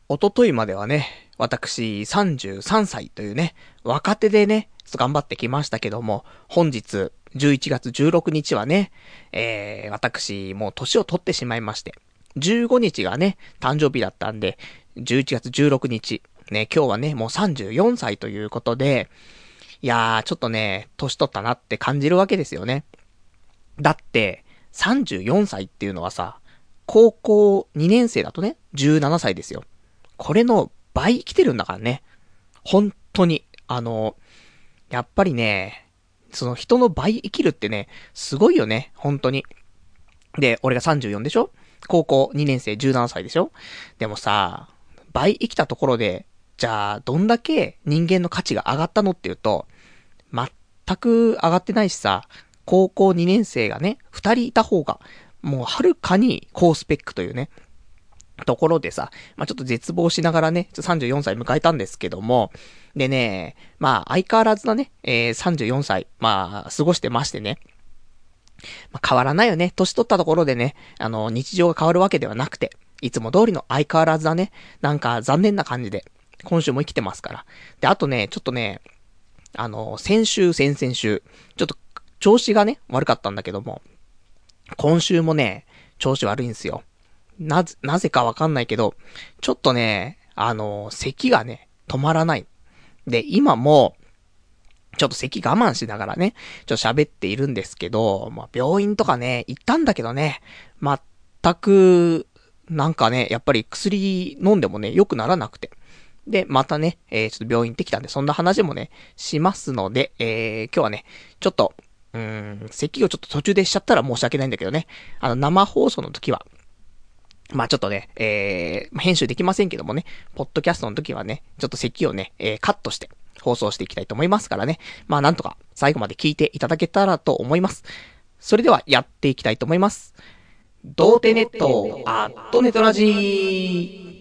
一昨日まではね、私33歳というね、若手でね、ちょっと頑張ってきましたけども、本日11月16日はね、私もう年を取ってしまいまして、15日がね、誕生日だったんで、11月16日、ね、今日はね、もう34歳ということで、いやー、ちょっとね、年取ったなって感じるわけですよね。だって、34歳っていうのはさ、高校2年生だとね、17歳ですよ。これの倍生きてるんだからね。本当に。やっぱりね、その人の倍生きるってね、すごいよね。本当に。で、俺が34でしょ？高校2年生17歳でしょ？でもさ、倍生きたところで、じゃあ、どんだけ人間の価値が上がったのっていうと、全く上がってないしさ、高校2年生がね、2人いた方が、もうはるかに高スペックというね、ところでさ、まあ、ちょっと絶望しながらね、34歳迎えたんですけども、でね、まあ、相変わらずだね、34歳、まあ、過ごしてましてね、まあ、変わらないよね。年取ったところでね、日常が変わるわけではなくて、いつも通りの相変わらずだね、なんか残念な感じで、今週も生きてますから。で、あとね、ちょっとね、先週、先々週、ちょっと、調子がね、悪かったんだけども、今週もね、調子悪いんですよ。なぜかわかんないけど、ちょっとね、咳がね、止まらない。で、今も、ちょっと咳我慢しながらね、ちょっと喋っているんですけど、まあ、病院とかね、行ったんだけどね、全く、なんかね、やっぱり薬飲んでもね、良くならなくて。で、またね、ちょっと病院行ってきたんで、そんな話もね、しますので、今日はね、ちょっと、咳をちょっと途中でしちゃったら申し訳ないんだけどね、生放送の時は、まあちょっとね、編集できませんけどもね、ポッドキャストの時はね、ちょっと咳をね、カットして放送していきたいと思いますからね。まあなんとか最後まで聞いていただけたらと思います。それではやっていきたいと思います。童貞ネット、アットネトラジー。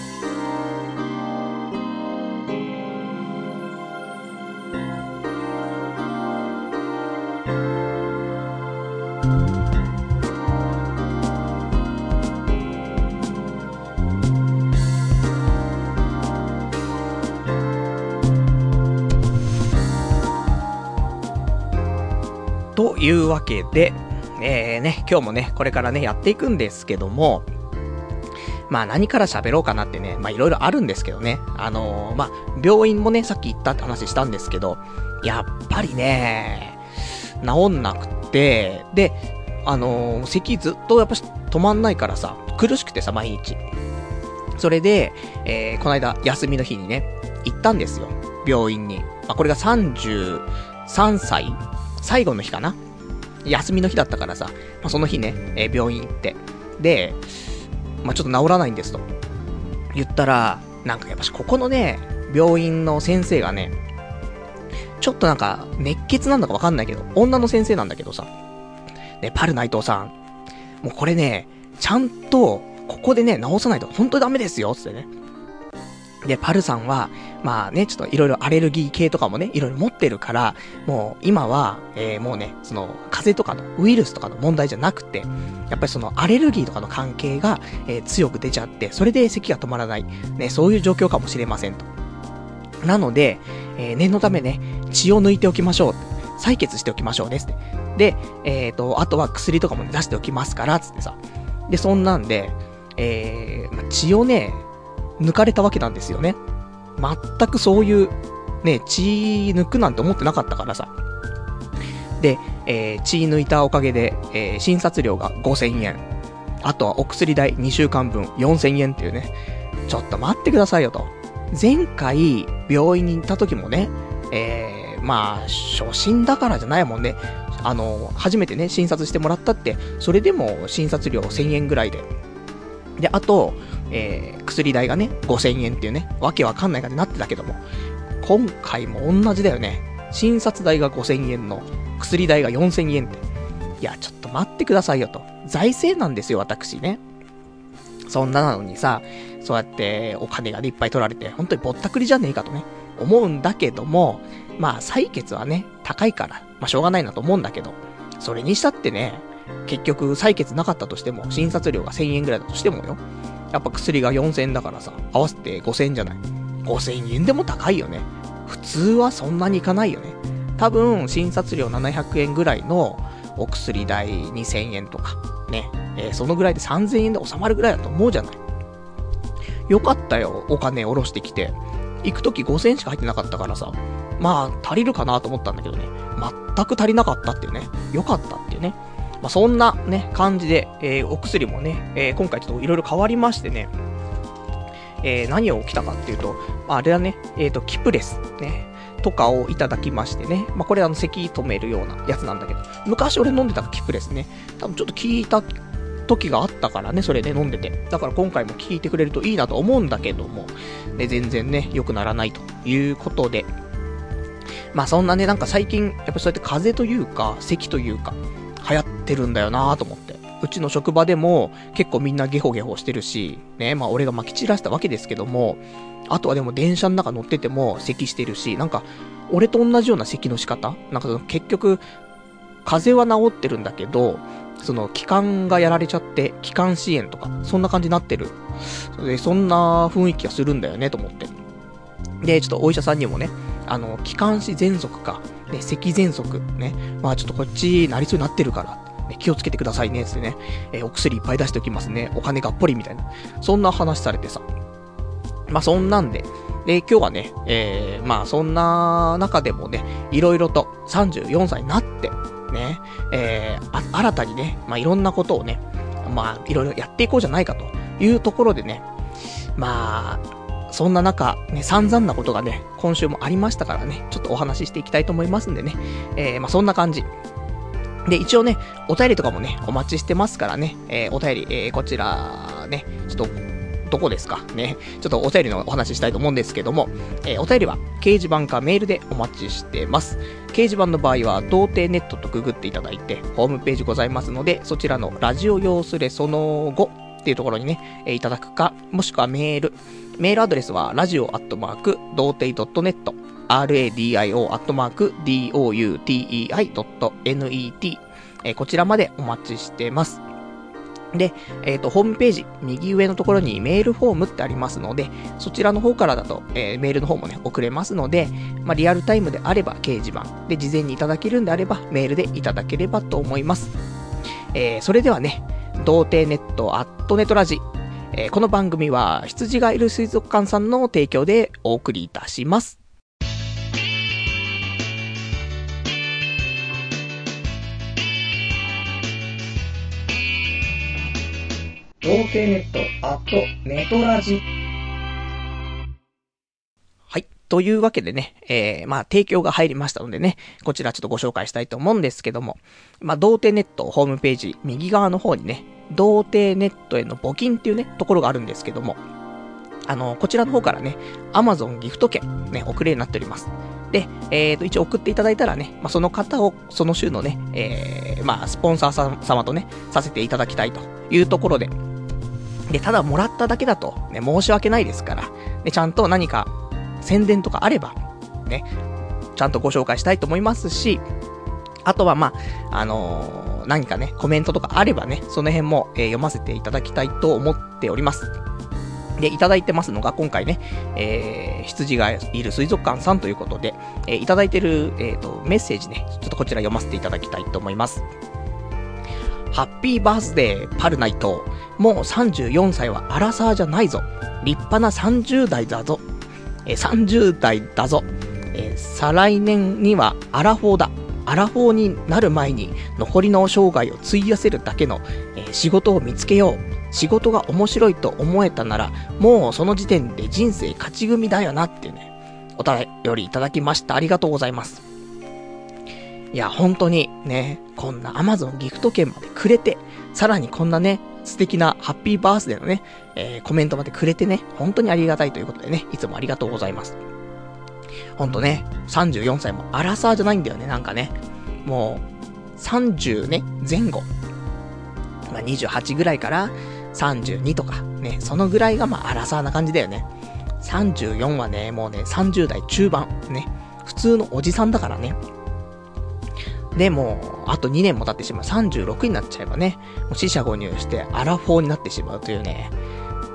というわけで、今日もね、これからね、やっていくんですけども、まあ何から喋ろうかなってね、まあいろいろあるんですけどね、まあ病院もね、さっき言ったって話したんですけど、やっぱりね、治んなくて、で、咳ずっとやっぱ止まんないからさ、苦しくてさ、毎日。それで、この間、休みの日にね、行ったんですよ、病院に。まあこれが33歳最後の日かな、休みの日だったからさ、まあ、その日ね、病院行って。で、まあ、ちょっと治らないんですと。言ったら、なんかやっぱしここのね、病院の先生がね、ちょっとなんか、熱血なんだかわかんないけど、女の先生なんだけどさ、ね、パル内藤さん、もうこれね、ちゃんと、ここでね、治さないと本当にダメですよ、つってね。で、パルさんは、まあね、ちょっといろいろアレルギー系とかもね、いろいろ持ってるから、もう今は、もうね、その、風邪とかのウイルスとかの問題じゃなくて、やっぱりそのアレルギーとかの関係が、強く出ちゃって、それで咳が止まらない、ね、そういう状況かもしれませんと。なので、念のためね、血を抜いておきましょう。採血しておきましょうですね。で、あとは薬とかも、ね、出しておきますから、つってさ。で、そんなんで、血をね、抜かれたわけなんですよね。全くそういう、ね、血抜くなんて思ってなかったからさ。で、血抜いたおかげで、診察料が5000円。あとはお薬代2週間分4000円っていうね。ちょっと待ってくださいよと。前回、病院に行った時もね、まあ、初診だからじゃないもんね。初めてね、診察してもらったって、それでも診察料1000円ぐらいで。で、あと、薬代がね、5000円っていうね、わけわかんない感じになってたけども、今回も同じだよね。診察代が5000円の、薬代が4000円って。いや、ちょっと待ってくださいよと。財政なんですよ、私ね。そんなのにさ、そうやってお金がいっぱい取られて、本当にぼったくりじゃねえかとね、思うんだけども、まあ、採血はね、高いから、まあ、しょうがないなと思うんだけど、それにしたってね、結局採血なかったとしても、診察料が1000円ぐらいだとしてもよ。 やっぱ薬が4000円だからさ、合わせて5000円じゃない。5000円でも高いよね。普通はそんなにいかないよね。多分、診察料700円ぐらいのお薬代2000円とか、ね。そのぐらいで3000円で収まるぐらいだと思うじゃない。よかったよ、お金下ろしてきて。行くとき5000円しか入ってなかったからさ、まあ、足りるかなと思ったんだけどね。全く足りなかったっていうね。よかったっていうね。まあ、そんなね、感じで、お薬もね、今回ちょっといろいろ変わりましてね。何を来たかっていうと、あれだね、キプレスね、とかをいただきましてね。まあ、これ咳止めるようなやつなんだけど、昔俺飲んでたキプレスね、多分ちょっと聞いた時があったからね、それで飲んでて。だから今回も聞いてくれるといいなと思うんだけども、ね、全然ね、良くならないということで。まあそんなね、なんか最近、やっぱそうやって風邪というか、咳というか、流行ってるんだよなと思って。うちの職場でも結構みんなゲホゲホしてるし、ね、まあ俺が撒き散らしたわけですけども、あとはでも電車の中乗ってても咳してるし、なんか俺と同じような咳の仕方、なんか結局、風邪は治ってるんだけど、その気管がやられちゃって、気管支炎とか、そんな感じになってる。で、そんな雰囲気がするんだよねと思って。で、ちょっとお医者さんにもね、気管支喘息か、ね、咳喘息、ね、まあちょっとこっちなりそうになってるから、ね、気をつけてくださいね、つってね、お薬いっぱい出しておきますね、お金がっぽりみたいな、そんな話されてさ。まあそんなんで、で、今日はね、まあそんな中でもね、いろいろと34歳になって、ね、新たにね、まあいろんなことをね、まあいろいろやっていこうじゃないかというところでね、まあ、そんな中、ね、散々なことがね、今週もありましたからね、ちょっとお話ししていきたいと思いますんでね、まあそんな感じ。で、一応ね、お便りとかもね、お待ちしてますからね、お便り、こちら、ね、ちょっと、どこですかね、ちょっとお便りのお話ししたいと思うんですけども、お便りは掲示板かメールでお待ちしてます。掲示板の場合は、童貞ネットとググっていただいて、ホームページございますので、そちらのラジオ用スレその後っていうところにね、いただくか、もしくはメールアドレスは、radio@doutei.net、radio@doutei.net、こちらまでお待ちしてます。で、ホームページ、右上のところにメールフォームってありますので、そちらの方からだと、メールの方もね、送れますので、まあ、リアルタイムであれば掲示板、で、事前にいただけるんであれば、メールでいただければと思います。それではね、童貞ネットネトラジ、この番組は羊がいる水族館さんの提供でお送りいたします。童貞ネットネトラジ。はい。というわけでね、まあ、提供が入りましたのでね、こちらちょっとご紹介したいと思うんですけども、まあ、童貞ネットホームページ、右側の方にね、童貞ネットへの募金っていうね、ところがあるんですけども、こちらの方からね、Amazon ギフト券、ね、送れるようになっております。で、一応送っていただいたらね、まあ、その方を、その週のね、まあ、スポンサー様とね、させていただきたいというところで、で、ただもらっただけだと、ね、申し訳ないですから、ね、ちゃんと何か宣伝とかあれば、ね、ちゃんとご紹介したいと思いますし、あとはまあ、何かね、コメントとかあればね、その辺も、読ませていただきたいと思っております。で、いただいてますのが、今回ね、羊がいる水族館さんということで、いただいてる、メッセージね、ちょっとこちら読ませていただきたいと思います。ハッピーバースデーパルナイト。もう34歳はアラサーじゃないぞ。立派な30代だぞ。30代だぞ。再来年にはアラフォーだ。アラフォーになる前に残りの生涯を費やせるだけの、仕事を見つけよう。仕事が面白いと思えたなら、もうその時点で人生勝ち組だよなっていうね、お便りいただきました。ありがとうございます。いや、本当にね、こんな Amazon ギフト券までくれて、さらにこんなね、素敵なハッピーバースデーのね、コメントまでくれてね、本当にありがたいということでね、いつもありがとうございます。本当ね、34歳もアラサーじゃないんだよね、なんかね。もう、30ね、前後。まあ、28ぐらいから32とか、ね、そのぐらいがまあアラサーな感じだよね。34はね、もうね、30代中盤、ね、普通のおじさんだからね。でも、あと2年も経ってしまう。36になっちゃえばね、もう四捨五入してアラフォーになってしまうというね、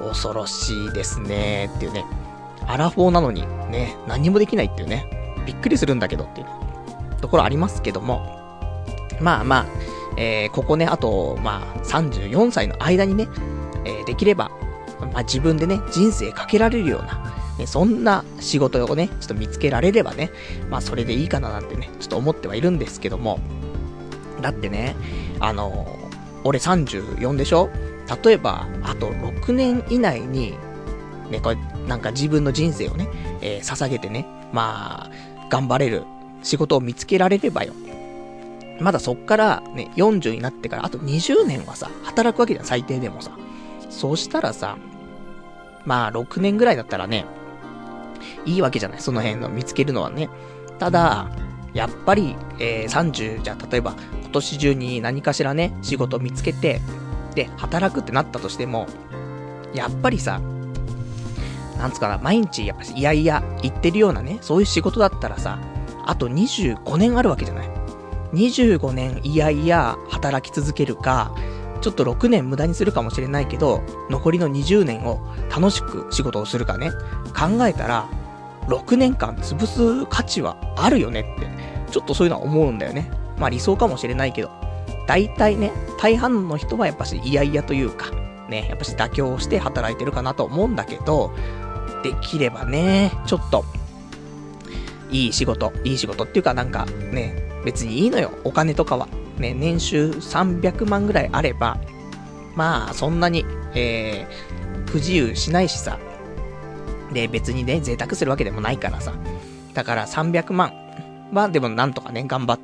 恐ろしいですねっていうね。アラフォーなのにね、何もできないっていうね。びっくりするんだけどっていう、ね、ところありますけども。まあまあ、ここね、あと、まあ、34歳の間にね、できれば、まあ自分でね、人生かけられるような、ね、そんな仕事をね、ちょっと見つけられればね、まあそれでいいかななんてね、ちょっと思ってはいるんですけども。だってね、俺34でしょ？例えば、あと6年以内に、ね、これ、なんか自分の人生をね、捧げてね、まあ、頑張れる仕事を見つけられればよ。まだそっからね、40になってからあと20年はさ、働くわけじゃん、最低でもさ。そうしたらさ、まあ6年ぐらいだったらね、いいわけじゃない、その辺の見つけるのはね。ただ、やっぱり、30じゃ、例えば今年中に何かしらね、仕事を見つけて、で、働くってなったとしても、やっぱりさ、なんつかな、毎日やっぱいやいや言ってるようなね、そういう仕事だったらさ、あと25年あるわけじゃない。25年いやいや働き続けるか、ちょっと6年無駄にするかもしれないけど、残りの20年を楽しく仕事をするかね、考えたら、6年間潰す価値はあるよねって、ちょっとそういうのは思うんだよね。まあ理想かもしれないけど、大体ね、大半の人はやっぱしいやいやというか、ね、やっぱし妥協して働いてるかなと思うんだけど、できればね、ちょっと、いい仕事っていうかなんかね、別にいいのよ、お金とかは。ね、年収300万ぐらいあれば、まあ、そんなに、不自由しないしさ。で、別にね、贅沢するわけでもないからさ。だから300万は、でもなんとかね、頑張って、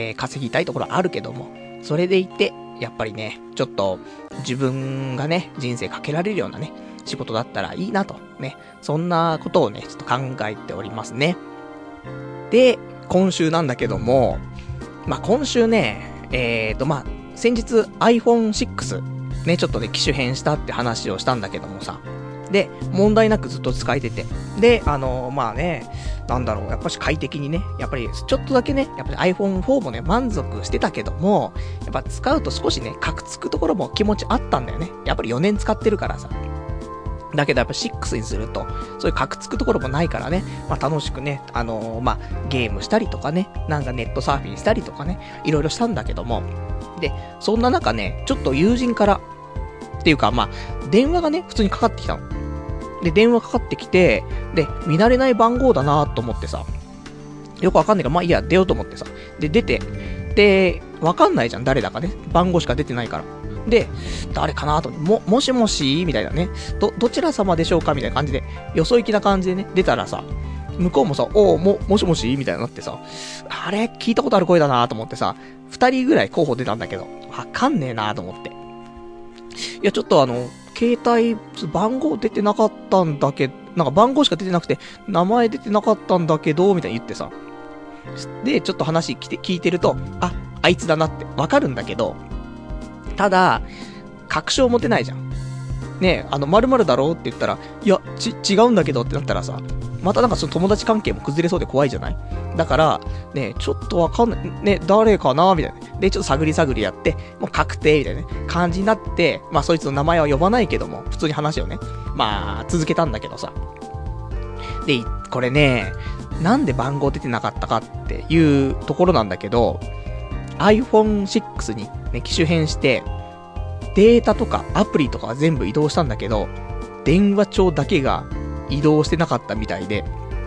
稼ぎたいところあるけども、それでいて、やっぱりね、ちょっと、自分がね、人生かけられるようなね、仕事だったらいいなと、ね、そんなことをね、ちょっと考えておりますね。で、今週なんだけども、まあ、今週ね、まあ、先日 iPhone6 ね、ちょっとね、機種変したって話をしたんだけどもさ、で、問題なくずっと使えてて、で、まあね、なんだろう、やっぱし快適にね、やっぱりちょっとだけね、やっぱり iPhone4 もね、満足してたけども、やっぱ使うと少しね、カクつくところも気持ちあったんだよね。やっぱり4年使ってるからさ。だけどやっぱ6にすると、そういうカクつくところもないからね、まあ楽しくね、まあゲームしたりとかね、なんかネットサーフィンしたりとかね、いろいろしたんだけども、で、そんな中ね、ちょっと友人から、っていうかまあ、電話がね、普通にかかってきたの。で、電話かかってきて、で、見慣れない番号だなと思ってさ、よくわかんないから、まあいいや、出ようと思ってさ、で、出て、で、わかんないじゃん、誰だかね、番号しか出てないから。で、誰かなと、もしもしみたいなね。どちら様でしょうかみたいな感じで、よそ行きな感じでね、出たらさ、向こうもさ、もしもしみたいになってさ、あれ聞いたことある声だなと思ってさ、2人ぐらい候補出たんだけど、わかんねえなと思って。いや、ちょっと携帯、番号出てなかったんだけど、なんか番号しか出てなくて、名前出てなかったんだけど、みたいに言ってさ。で、ちょっと話聞いてると、あいつだなってわかるんだけど、ただ、確証持てないじゃん。ねえ、〇〇だろうって言ったら、いや、違うんだけどってなったらさ、またなんかその友達関係も崩れそうで怖いじゃない？だから、ねえ、ちょっとわかんない、ねえ、誰かなみたいな。で、ちょっと探りやって、もう確定みたいなね、感じになって、まあそいつの名前は呼ばないけども、普通に話をね、まあ続けたんだけどさ。で、これね、なんで番号出てなかったかっていうところなんだけど、iPhone6 にね、機種変して、データとかアプリとかは全部移動したんだけど、電話帳だけが移動してなかったみたいで、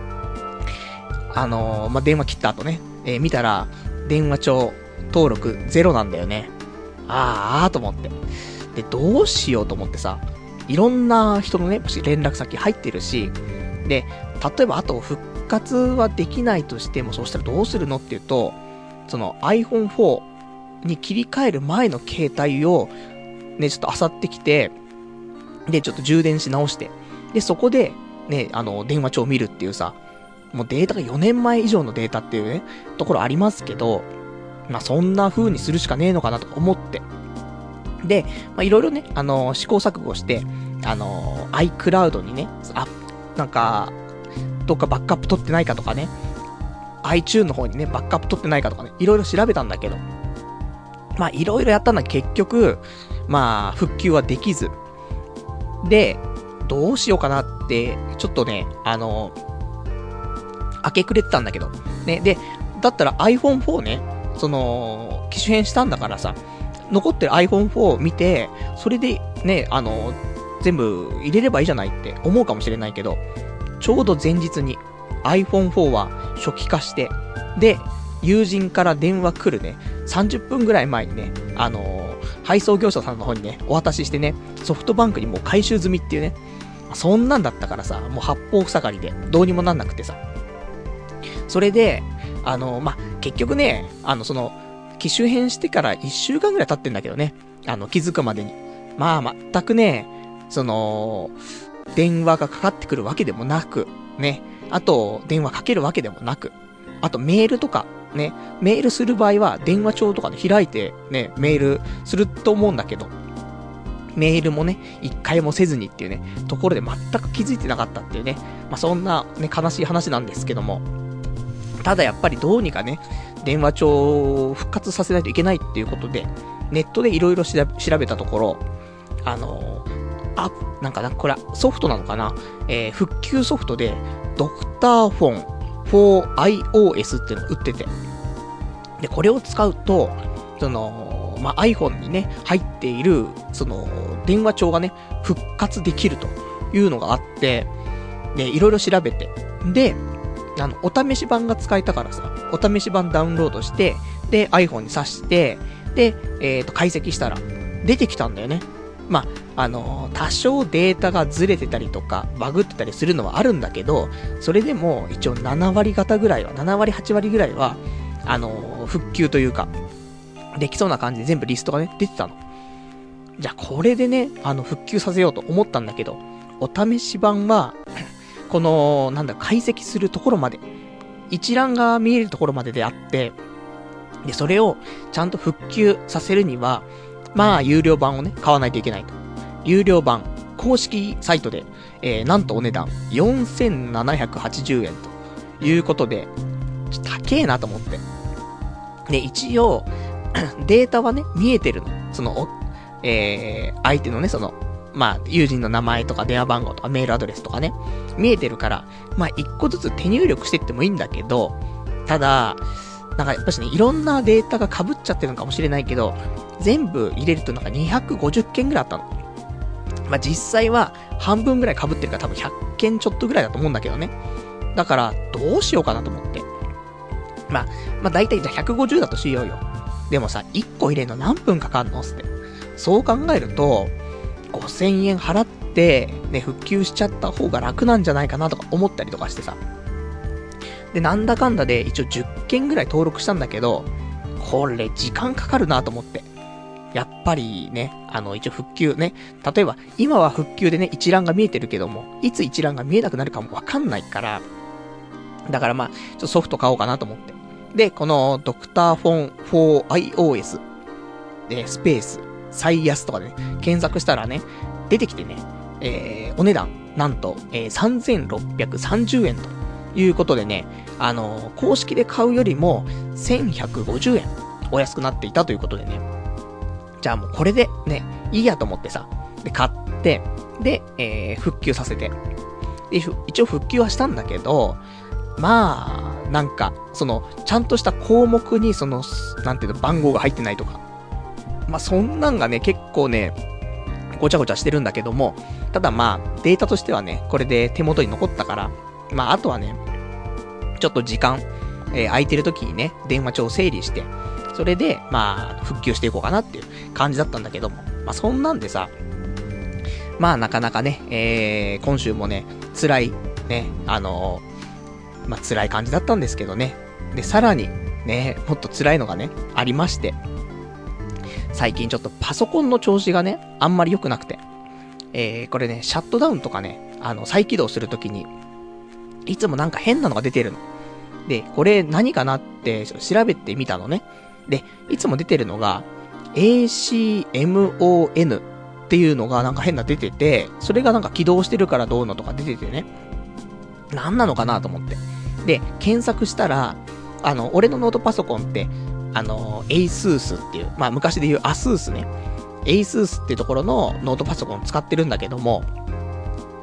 まあ、電話切った後ね、見たら、電話帳登録0なんだよね。と思って。で、どうしようと思ってさ、いろんな人のね、連絡先入ってるし、で、例えばあと復活はできないとしても、そうしたらどうするのっていうと、その iPhone4 に切り替える前の携帯をね、ちょっと漁ってきて、で、ちょっと充電し直して、で、そこでね、電話帳を見るっていうさ、もうデータが4年前以上のデータっていうね、ところありますけど、まあ、そんな風にするしかねえのかなと思って。で、まあ、いろいろね、試行錯誤して、iCloud にね、なんか、どっかバックアップ取ってないかとかね、iTune の方にね、バックアップ取ってないかとかね、いろいろ調べたんだけど、まあ、いろいろやったんだけど、結局、まあ、復旧はできず。で、 どうしようかなって、ちょっとね、明け暮れてたんだけど。ね、で、だったら iPhone4 ね、機種変したんだからさ、残ってる iPhone4 見て、それでね、全部入れればいいじゃないって思うかもしれないけど、ちょうど前日に iPhone4 は初期化して、で、友人から電話来るね、30分ぐらい前にね、配送業者さんの方にね、お渡ししてね、ソフトバンクにもう回収済みっていうね、そんなんだったからさ、もう八方塞がりで、どうにもなんなくてさ。それで、結局ね、機種変してから1週間ぐらい経ってんだけどね、気づくまでに。全くね、電話がかかってくるわけでもなく、ね、あと、電話かけるわけでもなく、あとメールとか、ね、メールする場合は電話帳とかで開いてね、メールすると思うんだけど、メールもね、一回もせずにっていうね、ところで全く気づいてなかったっていうね、そんなね、悲しい話なんですけども、ただやっぱりどうにかね、電話帳を復活させないといけないっていうことで、ネットでいろいろ調べたところ、なんかな、これソフトなのかな、復旧ソフトで、ドクターフォン 4iOS っていうのを売ってて。で、これを使うと、iPhone にね、入っている、電話帳がね、復活できるというのがあって、で、いろいろ調べて。で、お試し版が使えたからさ、お試し版ダウンロードして、で、iPhone に挿して、で、解析したら、出てきたんだよね。多少データがずれてたりとか、バグってたりするのはあるんだけど、それでも一応7割方ぐらいは、7割8割ぐらいは、復旧というか、できそうな感じで全部リストがね、出てたの。じゃあこれでね、復旧させようと思ったんだけど、お試し版は、解析するところまで、一覧が見えるところまでであって、で、それをちゃんと復旧させるには、有料版をね、買わないといけないと。有料版、公式サイトで、なんとお値段、4780円ということで、ちょっと高えなと思って。で、一応、データはね、見えてるの。相手のね、友人の名前とか電話番号とかメールアドレスとかね、見えてるから、一個ずつ手入力していってもいいんだけど、ただ、やっぱしね、いろんなデータが被っちゃってるのかもしれないけど、全部入れると250件ぐらいあったの。実際は半分ぐらい被ってるから多分100件ちょっとぐらいだと思うんだけどね。だから、どうしようかなと思って。だいたいじゃあ150だとしようよ。でもさ、1個入れるの何分かかんのって。そう考えると、5000円払って、ね、復旧しちゃった方が楽なんじゃないかなとか思ったりとかしてさ。で、なんだかんだで一応10件ぐらい登録したんだけど、これ時間かかるなと思って。やっぱりね、一応復旧ね、例えば今は復旧でね、一覧が見えてるけども、いつ一覧が見えなくなるかもわかんないから、だからちょっとソフト買おうかなと思って。で、このドクターフォン 4iOS で、スペース、最安とかでね、検索したらね、出てきてね、お値段、なんと、3630円ということでね、公式で買うよりも1150円お安くなっていたということでね、じゃあもうこれでね、いいやと思ってさ、で、買って、で、復旧させて、で、一応復旧はしたんだけど、ちゃんとした項目に番号が入ってないとか、そんなんがね、結構ね、ごちゃごちゃしてるんだけども、ただデータとしてはね、これで手元に残ったから、あとはね、ちょっと時間、空いてる時にね、電話帳を整理して、それで、復旧していこうかなっていう感じだったんだけども、そんなんでさ、なかなかね、今週もね、辛い、ね、辛い感じだったんですけどね。で、さらに、ね、もっと辛いのがね、ありまして、最近ちょっとパソコンの調子がね、あんまり良くなくて、これね、シャットダウンとかね、再起動するときに、いつも変なのが出てるの。で、これ何かなって調べてみたのね。で、いつも出てるのが、ACMON っていうのが変な出てて、それが起動してるからどうのとか出ててね。何なのかなと思って。で、検索したら、俺のノートパソコンって、ASUS っていう、昔で言う ASUS ね。ASUS っていうところのノートパソコンを使ってるんだけども、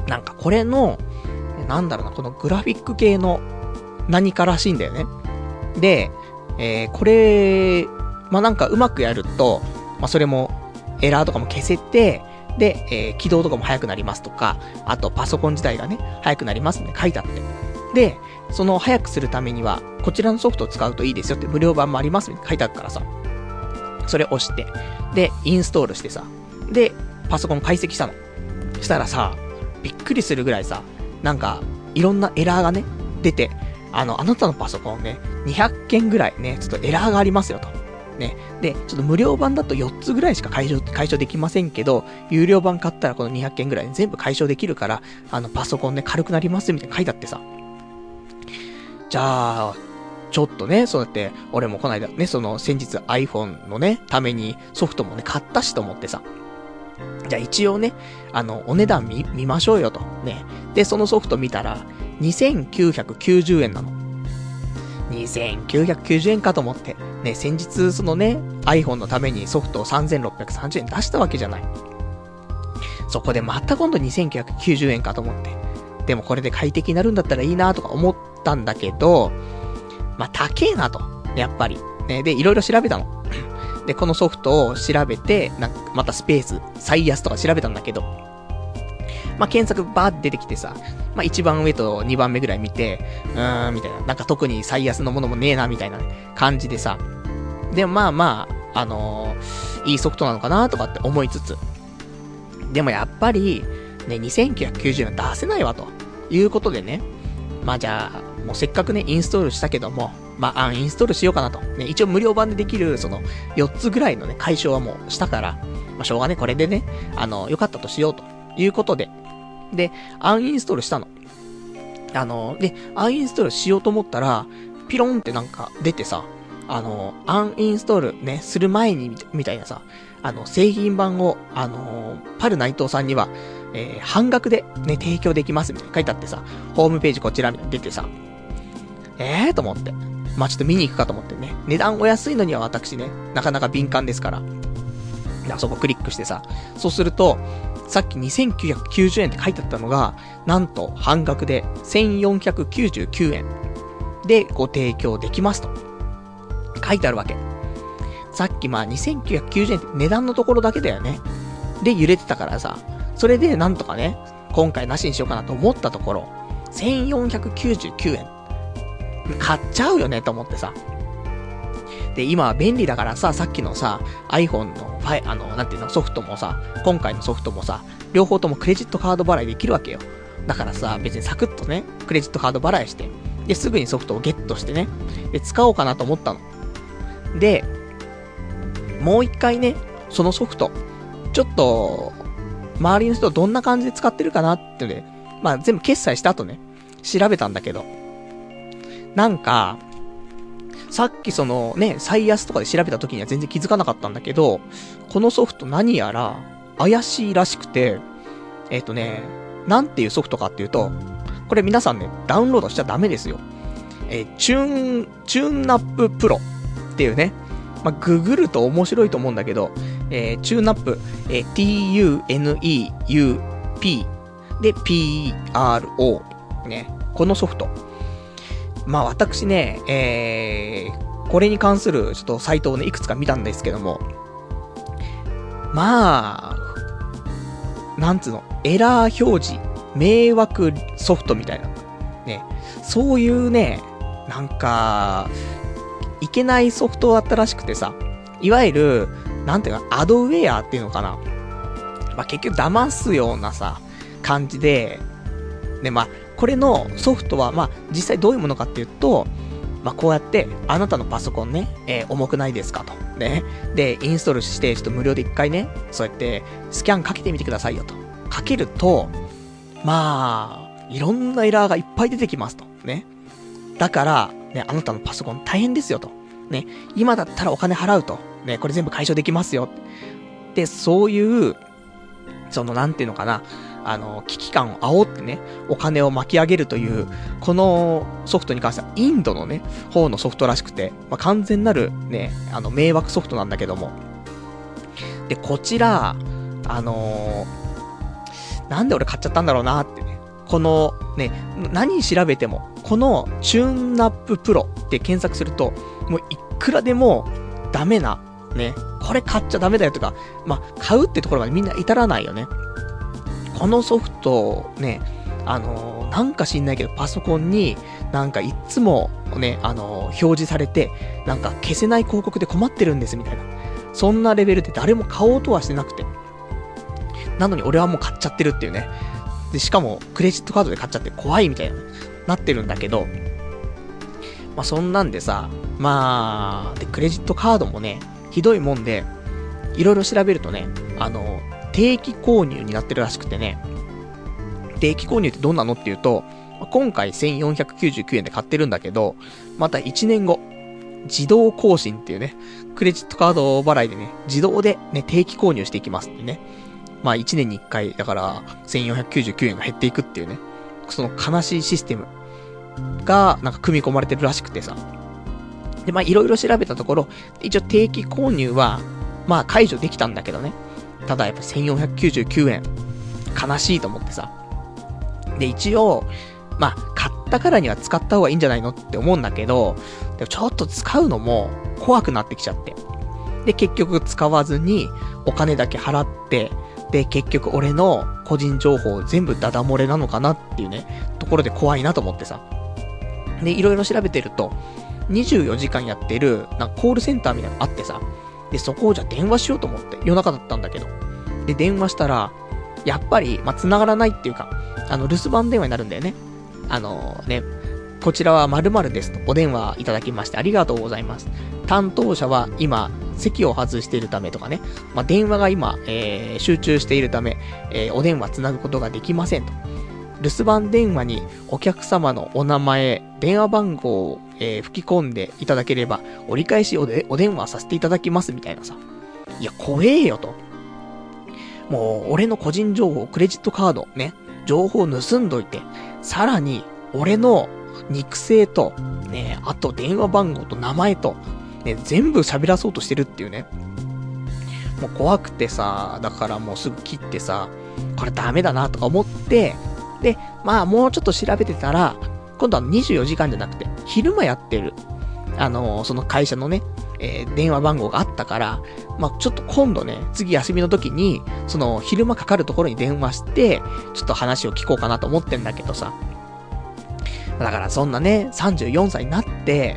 なんかこれの、なんだろうな、このグラフィック系の何からしいんだよね。で、これ、まあ、なんかうまくやると、まあ、それもエラーとかも消せて、で、起動とかも速くなりますとか、あとパソコン自体がね、速くなりますって書いてあって。で、その速くするためには、こちらのソフトを使うといいですよって無料版もありますって書いてあるからさ。それ押して、で、インストールしてさ、で、パソコン解析したの。したらさ、びっくりするぐらいさ、なんか、いろんなエラーがね、出て、あなたのパソコンね、200件ぐらいね、ちょっとエラーがありますよと。ね。で、ちょっと無料版だと4つぐらいしか解消できませんけど、有料版買ったらこの200件ぐらい、ね、全部解消できるから、パソコンね、軽くなりますみたいな書いてあってさ。じゃあ、ちょっとね、そうやって、俺もこの間ね、その先日 iPhone のね、ためにソフトもね、買ったしと思ってさ。じゃあ一応ね、お値段見ましょうよと。ね。で、そのソフト見たら、2990円なの。2990円かと思って。ね、先日そのね、iPhone のためにソフトを3630円出したわけじゃない。そこでまた今度2990円かと思って。でもこれで快適になるんだったらいいなとか思ったんだけど、まあ、高えなと。やっぱり。ね、で、いろいろ調べたの。で、このソフトを調べて、なんかまたスペース、最安とか調べたんだけど、まあ、検索バーって出てきてさ、まあ、一番上と2番目ぐらい見て、みたいな。なんか特に最安のものもねえな、みたいな感じでさ。でもまあまあ、いいソフトなのかなとかって思いつつ。でもやっぱり、ね、2990円は出せないわ、ということでね。まあじゃあ、もうせっかくね、インストールしたけども、まあ、アンインストールしようかなと。ね、一応無料版でできる、その、4つぐらいのね、解消はもうしたから、まあしょうがね、これでね、良かったとしようということで。で、アンインストールしたの。で、アンインストールしようと思ったら、ピロンってなんか出てさ、アンインストールね、する前に、みたいなさ、製品版を、パル内藤さんには、半額でね、提供できますみたいな書いてあってさ、ホームページこちらみたいな出てさ、と思って。まあ、ちょっと見に行くかと思ってね。値段お安いのには私ね、なかなか敏感ですから。そこクリックしてさ、そうすると、さっき2990円って書いてあったのが、なんと半額で1499円でご提供できますと。書いてあるわけ。さっきまあ2990円って値段のところだけだよね。で揺れてたからさ、それでなんとかね、今回なしにしようかなと思ったところ、1499円。買っちゃうよねと思ってさ。で、今は便利だからさ、さっきのさ、iPhone のなんていうの、ソフトもさ、今回のソフトもさ、両方ともクレジットカード払いできるわけよ。だからさ、別にサクッとね、クレジットカード払いして、で、すぐにソフトをゲットしてね、で、使おうかなと思ったの。で、もう一回ね、そのソフト、ちょっと、周りの人どんな感じで使ってるかなってね、まあ全部決済した後ね、調べたんだけど、なんか、さっきそのね、最安とかで調べた時には全然気づかなかったんだけど、このソフト何やら怪しいらしくて、なんていうソフトかっていうと、これ皆さんね、ダウンロードしちゃダメですよ。チューンナッププロっていうね、まあ、ググると面白いと思うんだけど、チューンナップ、TUNEUP で PRO ね、このソフト。まあ私ね、これに関するちょっとサイトをね、いくつか見たんですけども、まあ、なんつうの、エラー表示、迷惑ソフトみたいな。ね、そういうね、なんか、いけないソフトだったらしくてさ、いわゆる、なんていうか、アドウェアっていうのかな。まあ結局騙すようなさ、感じで、ね、まあ、これのソフトは、まあ、実際どういうものかっていうと、まあ、こうやって、あなたのパソコンね、重くないですかと。ね。で、インストールして、ちょっと無料で一回ね、そうやって、スキャンかけてみてくださいよと。かけると、まあ、いろんなエラーがいっぱい出てきますと。ね。だから、ね、あなたのパソコン大変ですよと。ね。今だったらお金払うと。ね、これ全部解消できますよ。で、そういう、その、なんていうのかな。危機感を煽ってね、お金を巻き上げるという、このソフトに関しては、インドのね、方のソフトらしくて、まあ、完全なるね、迷惑ソフトなんだけども。で、こちら、 なんで俺買っちゃったんだろうなってね。このね、何調べても、このチューンナッププロって検索すると、もういくらでもダメな、ね、これ買っちゃダメだよとか、まあ、買うってところまでみんな至らないよね。このソフトね、なんか知んないけど、パソコンになんかいつもね、表示されて、なんか消せない広告で困ってるんですみたいな。そんなレベルで誰も買おうとはしてなくて。なのに俺はもう買っちゃってるっていうね。で、しかもクレジットカードで買っちゃって怖いみたいな、なってるんだけど、まあそんなんでさ、まあ、で、クレジットカードもね、ひどいもんで、いろいろ調べるとね、定期購入になってるらしくてね、定期購入ってどんなのっていうと、今回1499円で買ってるんだけど、また1年後、自動更新っていうね、クレジットカード払いでね、自動でね、定期購入していきますってね。まあ1年に1回、だから1499円が減っていくっていうね、その悲しいシステムがなんか組み込まれてるらしくてさ。で、まあいろいろ調べたところ、一応定期購入は、まあ解除できたんだけどね。ただやっぱ1499円、悲しいと思ってさ。で、一応、まあ、買ったからには使った方がいいんじゃないのって思うんだけど、でもちょっと使うのも怖くなってきちゃって。で、結局使わずにお金だけ払って、で、結局俺の個人情報全部ダダ漏れなのかなっていうね、ところで怖いなと思ってさ。で、いろいろ調べてると、24時間やってる、なんかコールセンターみたいなのあってさ。で、そこをじゃあ電話しようと思って、夜中だったんだけど。で、電話したら、やっぱり、まあ、繋がらないっていうか、留守番電話になるんだよね。ね、こちらは〇〇ですとお電話いただきましてありがとうございます。担当者は今、席を外しているためとかね、まあ、電話が今、集中しているため、お電話つなぐことができませんと。留守番電話にお客様のお名前、電話番号を、吹き込んでいただければ、折り返しお電話させていただきますみたいなさ。いや、怖えよと。もう、俺の個人情報、クレジットカード、ね、情報を盗んどいて、さらに、俺の肉声と、ね、あと電話番号と名前と、ね、全部喋らそうとしてるっていうね。もう怖くてさ、だからもうすぐ切ってさ、これダメだなとか思って、で、まあもうちょっと調べてたら、今度は24時間じゃなくて、昼間やってる、その会社のね、電話番号があったから、まあちょっと今度ね、次休みの時に、その昼間かかるところに電話して、ちょっと話を聞こうかなと思ってんだけどさ。だからそんなね、34歳になって、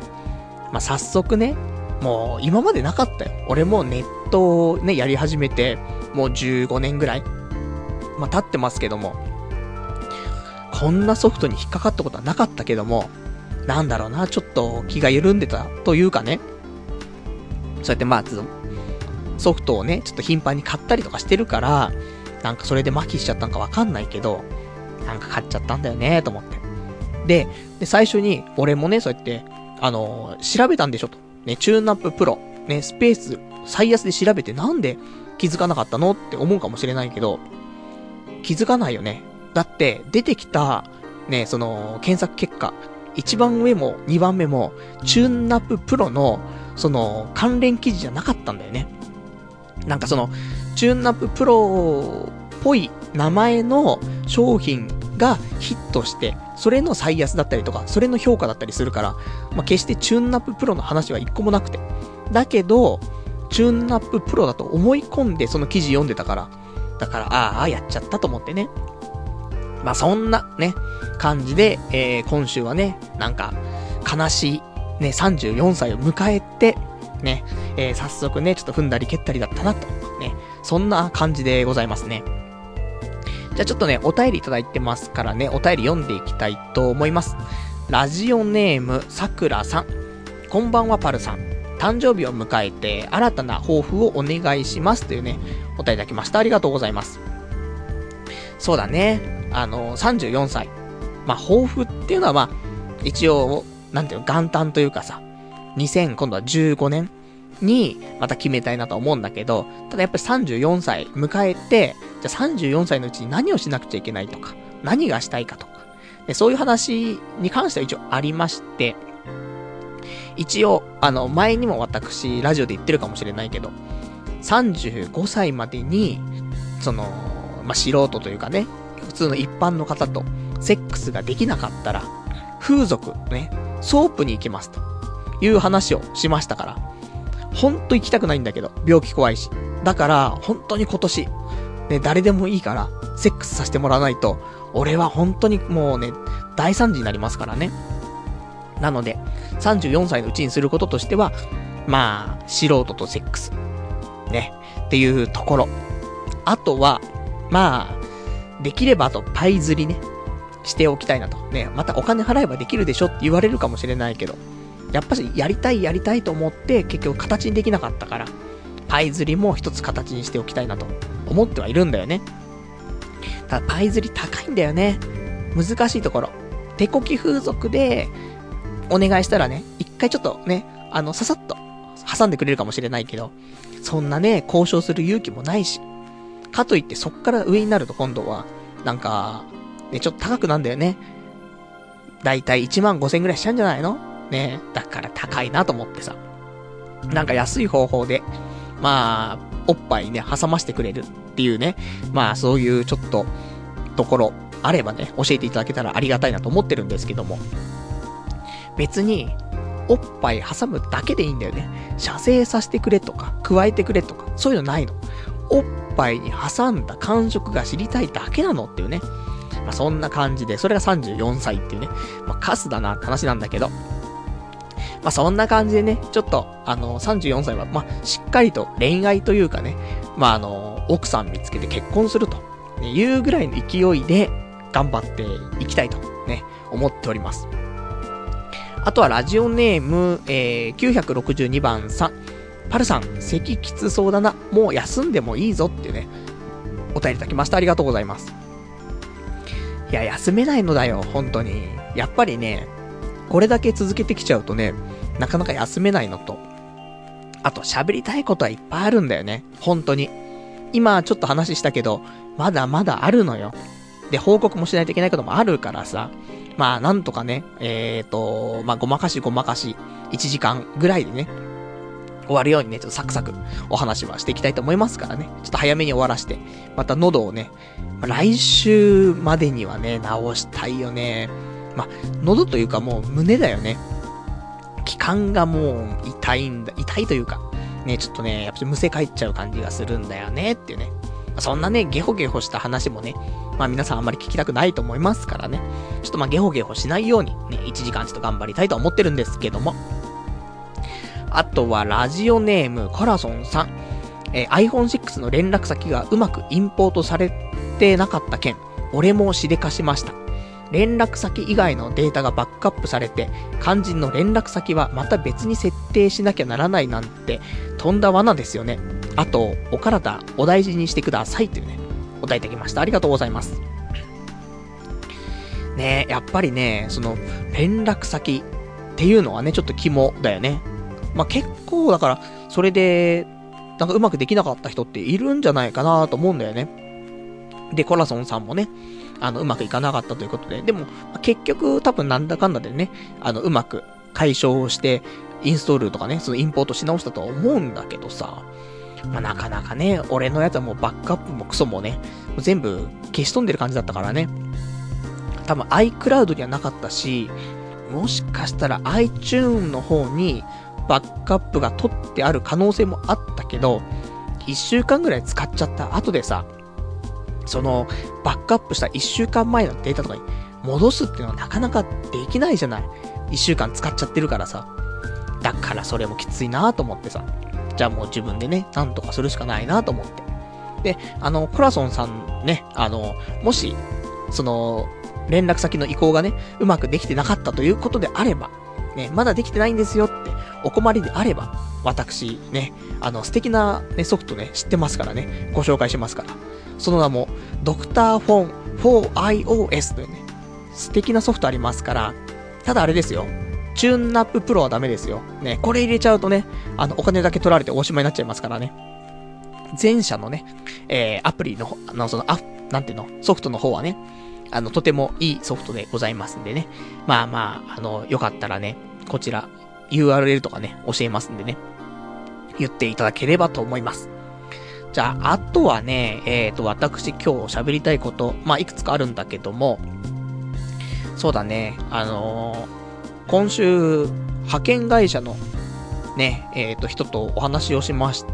まあ早速ね、もう今までなかったよ。俺もネットをね、やり始めて、もう15年ぐらい、まあ経ってますけども、こんなソフトに引っかかったことはなかったけども、なんだろうな、ちょっと気が緩んでたというかね、そうやってまあ、ソフトをね、ちょっと頻繁に買ったりとかしてるから、なんかそれで麻痺しちゃったんかわかんないけど、なんか買っちゃったんだよね、と思って。で、最初に、俺もね、そうやって、調べたんでしょと。ね、チューンナッププロ、ね、スペース、最安で調べてなんで気づかなかったのって思うかもしれないけど、気づかないよね。だって、出てきた、ね、その、検索結果、1番上も2番目も、チューンナッププロの、その、関連記事じゃなかったんだよね。なんかその、チューンナッププロっぽい名前の商品がヒットして、それの最安だったりとか、それの評価だったりするから、まあ、決してチューンナッププロの話は一個もなくて。だけど、チューンナッププロだと思い込んでその記事読んでたから、だから、やっちゃったと思ってね。まあ、そんなね、感じで、今週はね、なんか、悲しい、ね、34歳を迎えて、ね、早速ね、ちょっと踏んだり蹴ったりだったなと、ね、そんな感じでございますね。じゃあちょっとね、お便りいただいてますからね、お便り読んでいきたいと思います。ラジオネーム、さくらさん。こんばんは、パルさん。誕生日を迎えて、新たな抱負をお願いします。というね、お便りいただきました。ありがとうございます。そうだね、34歳。まあ、抱負っていうのはまあ、一応、なんていうの、元旦というかさ、今度は15年にまた決めたいなと思うんだけど、ただやっぱり34歳迎えて、じゃあ34歳のうちに何をしなくちゃいけないとか、何がしたいかとか、でそういう話に関しては一応ありまして、一応、前にも私、ラジオで言ってるかもしれないけど、35歳までに、その、まあ、素人というかね、 普通の一般の方とセックスができなかったら、風俗ね、ソープに行きますという話をしましたから、ほんと行きたくないんだけど、病気怖いし。だから、本当に今年、ね、誰でもいいから、セックスさせてもらわないと、俺は本当にもうね、大惨事になりますからね。なので、34歳のうちにすることとしては、まあ、素人とセックス。ね。っていうところ。あとは、まあ、できればあとパイ釣りね、しておきたいなと。ね、またお金払えばできるでしょって言われるかもしれないけど、やっぱしやりたいと思って結局形にできなかったから、パイ釣りも一つ形にしておきたいなと思ってはいるんだよね。ただパイ釣り高いんだよね。難しいところ。手こき風俗でお願いしたらね、一回ちょっとね、ささっと挟んでくれるかもしれないけど、そんなね、交渉する勇気もないし、かといってそっから上になると今度は、なんか、ね、ちょっと高くなんだよね。だいたい15,000ぐらいしちゃうんじゃないのね。だから高いなと思ってさ。なんか安い方法で、まあ、おっぱいね、挟ましてくれるっていうね。まあ、そういうちょっと、ところ、あればね、教えていただけたらありがたいなと思ってるんですけども。別に、おっぱい挟むだけでいいんだよね。射精させてくれとか、加えてくれとか、そういうのないの。おっぱいに挟んだ感触が知りたいだけなのっていうね。まあ、そんな感じで、それが34歳っていうね。まあ、カスだなって話なんだけど。まあ、そんな感じでね、ちょっと、34歳は、まあ、しっかりと恋愛というかね、まあ、奥さん見つけて結婚するというぐらいの勢いで頑張っていきたいとね、思っております。あとはラジオネーム、962番さん。パルさん、咳きつそうだな。もう休んでもいいぞっていうね、お便りいただきました。ありがとうございます。いや、休めないのだよ、本当に。やっぱりね、これだけ続けてきちゃうとね、なかなか休めないのと、あと喋りたいことはいっぱいあるんだよね、本当に。今ちょっと話したけど、まだまだあるのよ。で、報告もしないといけないこともあるからさ、まあなんとかね、まあごまかし、1時間ぐらいでね、終わるようにね、ちょっとサクサクお話はしていきたいと思いますからね。ちょっと早めに終わらして、また喉をね、来週までにはね、治したいよね。まあ、喉というかもう胸だよね。気管がもう痛いというか、ね、ちょっとね、やっぱりむせ返っちゃう感じがするんだよねっていうね。そんなね、ゲホゲホした話もね、まあ皆さんあんまり聞きたくないと思いますからね。ちょっとまあゲホゲホしないようにね、1時間ちょっと頑張りたいと思ってるんですけども。あとはラジオネームコラソンさん。iPhone 6の連絡先がうまくインポートされてなかった件、俺もしでかしました。連絡先以外のデータがバックアップされて、肝心の連絡先はまた別に設定しなきゃならないなんて、とんだ罠ですよね。あと、お体お大事にしてくださいというね、お答えいただきました。ありがとうございます。ねえ、やっぱりね、その、連絡先っていうのはね、ちょっと肝だよね。まあ、結構だから、それで、なんかうまくできなかった人っているんじゃないかなと思うんだよね。で、コラソンさんもね、うまくいかなかったということで、でも、結局多分なんだかんだでね、うまく解消して、インストールとかね、そのインポートし直したとは思うんだけどさ、まあ、なかなかね、俺のやつはもうバックアップもクソもね、全部消し飛んでる感じだったからね。多分 iCloud にはなかったし、もしかしたら iTunes の方にバックアップが取ってある可能性もあったけど、1週間ぐらい使っちゃった後でさ、そのバックアップした1週間前のデータとかに戻すっていうのはなかなかできないじゃない。1週間使っちゃってるからさ。だからそれもきついなと思ってさ。じゃあもう自分でね、なんとかするしかないなと思って。で、コラソンさんね、もし、その、連絡先の移行がね、うまくできてなかったということであれば、ね、まだできてないんですよってお困りであれば、私ね、素敵な、ね、ソフトね、知ってますからね、ご紹介しますから。その名も、ドクターフォン 4iOS というね、素敵なソフトありますから、ただあれですよ、チューンナッププロはダメですよ。ね、これ入れちゃうとね、お金だけ取られておしまいになっちゃいますからね。前者のね、アプリの、なんていうの、ソフトの方はね、とてもいいソフトでございますんでね。まあまあ、よかったらね、こちら、URL とかね、教えますんでね。言っていただければと思います。 じゃあ、あとはね、私今日喋りたいこと、まあ、いくつかあるんだけども、そうだね、今週、派遣会社の、ね、人とお話をしまして、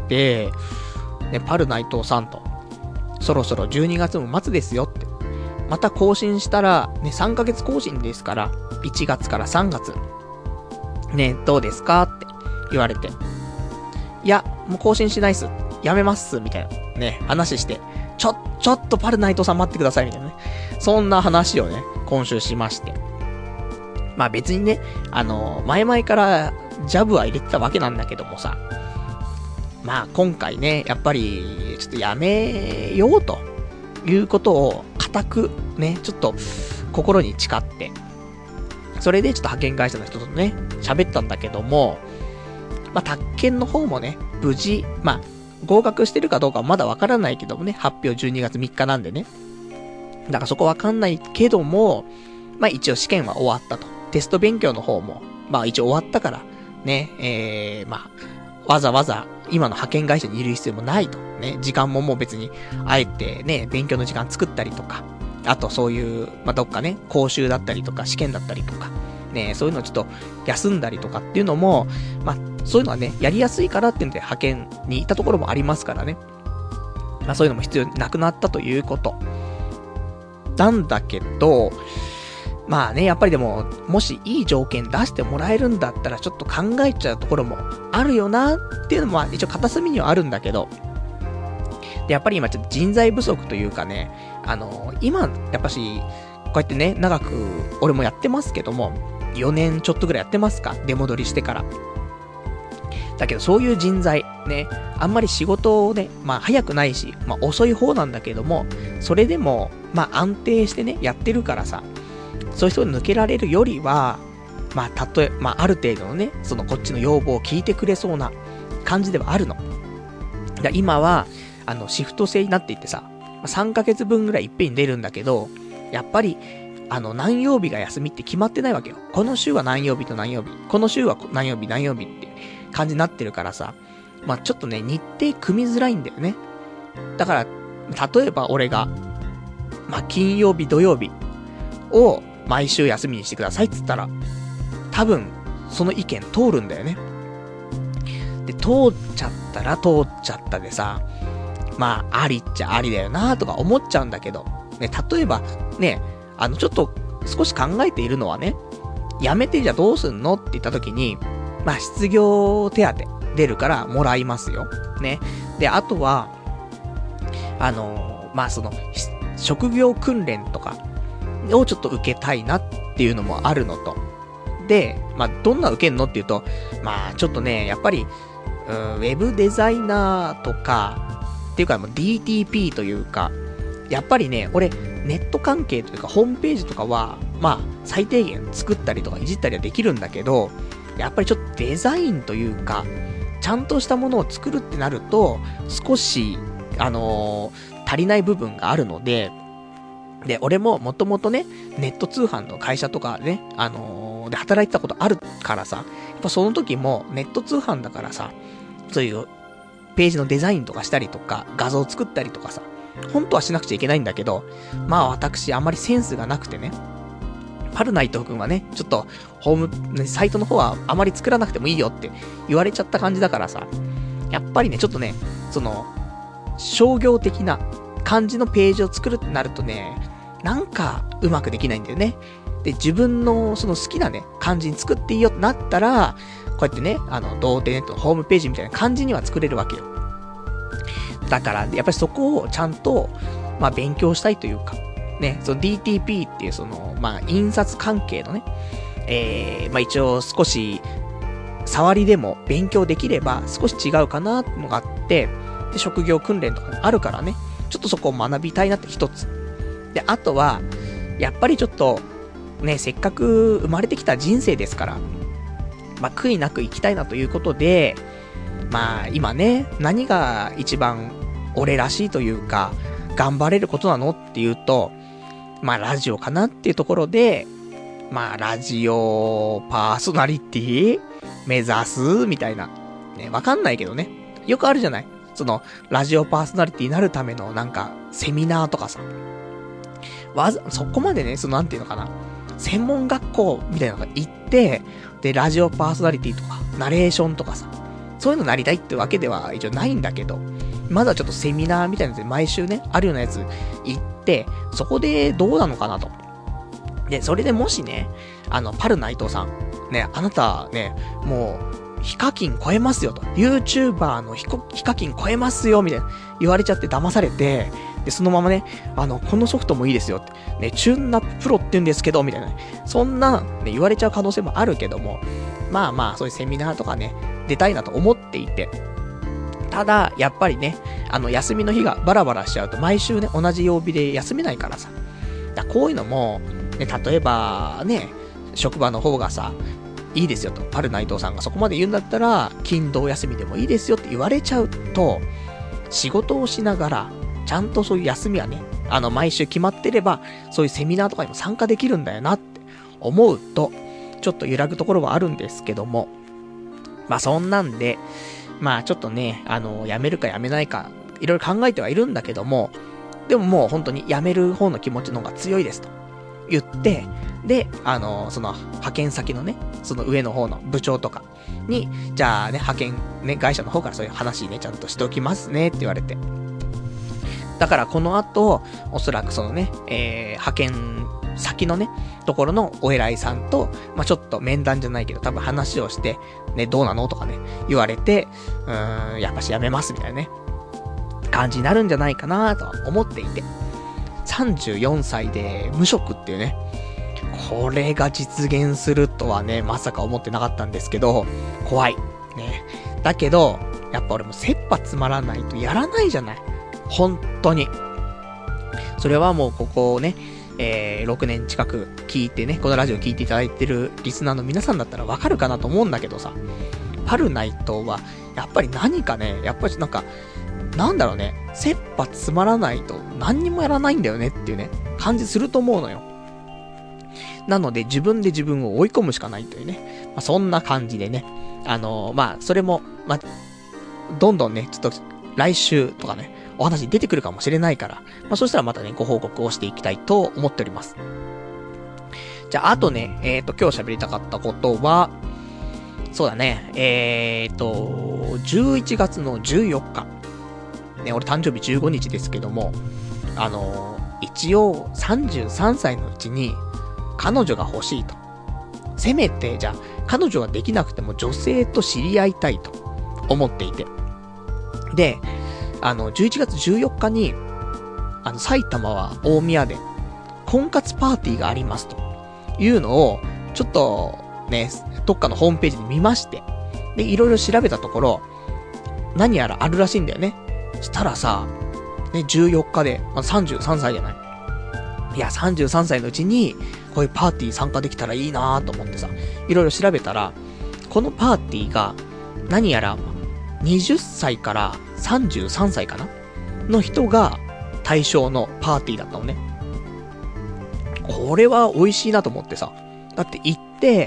ね、パル内藤さんと、そろそろ12月も末ですよって。また更新したら、ね、3ヶ月更新ですから、1月から3月。ね、どうですかって言われて。いや、もう更新しないっす。やめます。みたいな。ね、話して。ちょっとパル内藤さん待ってください。みたいなね。そんな話をね、今週しまして。まあ別にね、前々からジャブは入れてたわけなんだけどもさ。まあ今回ね、やっぱり、ちょっとやめようということを固くね、ちょっと心に誓って、それでちょっと派遣会社の人とね、喋ったんだけども、まあ宅建の方もね、無事、まあ合格してるかどうかはまだわからないけどもね、発表12月3日なんでね。だからそこわかんないけども、まあ一応試験は終わったと。テスト勉強の方も、まあ一応終わったから、ね、まあ、わざわざ今の派遣会社にいる必要もないと。ね、時間ももう別に、あえてね、勉強の時間作ったりとか、あとそういう、まあどっかね、講習だったりとか、試験だったりとか、ね、そういうのをちょっと休んだりとかっていうのも、まあそういうのはね、やりやすいからっていうんで派遣に行ったところもありますからね。まあそういうのも必要なくなったということ。なんだけど、まあね、やっぱりでも、もしいい条件出してもらえるんだったらちょっと考えちゃうところもあるよなっていうのも一応片隅にはあるんだけど、で、やっぱり今ちょっと人材不足というかね、今、やっぱし、こうやってね、長く俺もやってますけども、4年ちょっとぐらいやってますか、出戻りしてから。だけどそういう人材、ね、あんまり仕事をね、まあ早くないし、まあ遅い方なんだけども、それでも、まあ安定してね、やってるからさ、そういう人に抜けられるよりは、まあまあある程度のね、そのこっちの要望を聞いてくれそうな感じではあるの。今は、シフト制になっていってさ、3ヶ月分ぐらいいっぺんに出るんだけど、やっぱり、何曜日が休みって決まってないわけよ。この週は何曜日と何曜日、この週は何曜日何曜日って感じになってるからさ、まあちょっとね、日程組みづらいんだよね。だから、例えば俺が、まあ金曜日土曜日を毎週休みにしてくださいって言ったら、多分、その意見通るんだよね。で、通っちゃったら通っちゃったでさ、まあ、ありっちゃありだよなとか思っちゃうんだけど、ね、例えば、ね、ちょっと少し考えているのはね、辞めてじゃどうすんのって言った時に、まあ、失業手当出るからもらいますよ。ね。で、あとは、まあ、職業訓練とかをちょっと受けたいなっていうのもあるのと。で、まあ、どんな受けんのっていうと、まあ、ちょっとね、やっぱり、ウェブデザイナーとか、っていうかもう DTP というか、やっぱりね、俺、ネット関係というか、ホームページとかは、まあ、最低限作ったりとかいじったりはできるんだけど、やっぱりちょっとデザインというか、ちゃんとしたものを作るってなると、少し、足りない部分があるので、で、俺ももともとね、ネット通販の会社とかね、で働いてたことあるからさ、やっぱその時もネット通販だからさ、そういうページのデザインとかしたりとか、画像を作ったりとかさ、本当はしなくちゃいけないんだけど、まあ私あんまりセンスがなくてね、パルナイト君はね、ちょっとサイトの方はあまり作らなくてもいいよって言われちゃった感じだからさ、やっぱりね、ちょっとね、商業的な感じのページを作るってなるとね、なんかうまくできないんだよね。で、自分の好きなね、感じに作っていいよってなったら、こうやってね、童貞ネットのホームページみたいな感じには作れるわけよ。だから、やっぱりそこをちゃんと、まあ勉強したいというか、ね、DTP っていうまあ印刷関係のね、まあ一応少し、触りでも勉強できれば少し違うかなってのがあって、で、職業訓練とかあるからね、ちょっとそこを学びたいなって一つ。で、あとは、やっぱりちょっと、ね、せっかく生まれてきた人生ですから、まあ、悔いなく生きたいなということで、まあ、今ね、何が一番俺らしいというか、頑張れることなのっていうと、まあ、ラジオかなっていうところで、まあ、ラジオパーソナリティ目指すみたいな。ね、わかんないけどね。よくあるじゃない。 その、ラジオパーソナリティになるためのなんか、セミナーとかさ、そこまでね、なんていうのかな、専門学校みたいなのが行って、で、ラジオパーソナリティとか、ナレーションとかさ、そういうのなりたいってわけでは一応ないんだけど、まだちょっとセミナーみたいなやつで毎週ね、あるようなやつ行って、そこでどうなのかなと。で、それでもしね、パル内藤さん、ね、あなたね、もう、ヒカキン超えますよと。YouTuber のヒカキン超えますよ、みたいな言われちゃって騙されて、で、そのままね、このソフトもいいですよって。ね、チューンナッププロって言うんですけど、みたいな、ね。そんな、ね、言われちゃう可能性もあるけども、まあまあ、そういうセミナーとかね、出たいなと思っていて。ただ、やっぱりね、休みの日がバラバラしちゃうと、毎週ね、同じ曜日で休めないからさ。こういうのも、ね、例えば、ね、職場の方がさ、いいですよと、パル内藤さんがそこまで言うんだったら、勤労休みでもいいですよって言われちゃうと、仕事をしながら、ちゃんとそういう休みはね、毎週決まってれば、そういうセミナーとかにも参加できるんだよなって思うと、ちょっと揺らぐところはあるんですけども、まあそんなんで、まあちょっとね、辞めるか辞めないか、いろいろ考えてはいるんだけども、でももう本当に辞める方の気持ちの方が強いですと言って、で、その派遣先のね、その上の方の部長とかに、じゃあね、派遣ね、会社の方からそういう話ね、ちゃんとしておきますねって言われて。だからこの後、おそらくそのね、派遣先のね、ところのお偉いさんと、まあ、ちょっと面談じゃないけど、多分話をして、ね、どうなのとかね、言われて、やっぱしやめますみたいなね、感じになるんじゃないかなと思っていて。34歳で無職っていうね、これが実現するとはね、まさか思ってなかったんですけど、怖い。ね。だけど、やっぱ俺も切羽詰まらないとやらないじゃない。本当に。それはもうここね、6年近く聞いてね、このラジオ聞いていただいてるリスナーの皆さんだったらわかるかなと思うんだけどさ、パルナイトは、やっぱり何かね、やっぱりなんか、なんだろうね、切羽詰まらないと何にもやらないんだよねっていうね、感じすると思うのよ。なので自分で自分を追い込むしかないというね、まあ、そんな感じでね、まあ、それも、まあ、どんどんね、ちょっと来週とかね、お話出てくるかもしれないから、まあ、そしたらまたね、ご報告をしていきたいと思っております。じゃあ、あとね、今日喋りたかったことは、そうだね、11月の14日。ね、俺誕生日15日ですけども、一応33歳のうちに彼女が欲しいと。せめて、じゃあ、彼女ができなくても女性と知り合いたいと思っていて。で、11月14日に、埼玉は大宮で婚活パーティーがありますというのを、ちょっとね、どっかのホームページに見まして、で、いろいろ調べたところ、何やらあるらしいんだよね。したらさ、ね、14日で、まあ、33歳じゃない。いや、33歳のうちに、こういうパーティー参加できたらいいなーと思ってさ、いろいろ調べたら、このパーティーが、何やら、20歳から33歳かなの人が対象のパーティーだったのね。これは美味しいなと思ってさ。だって行って、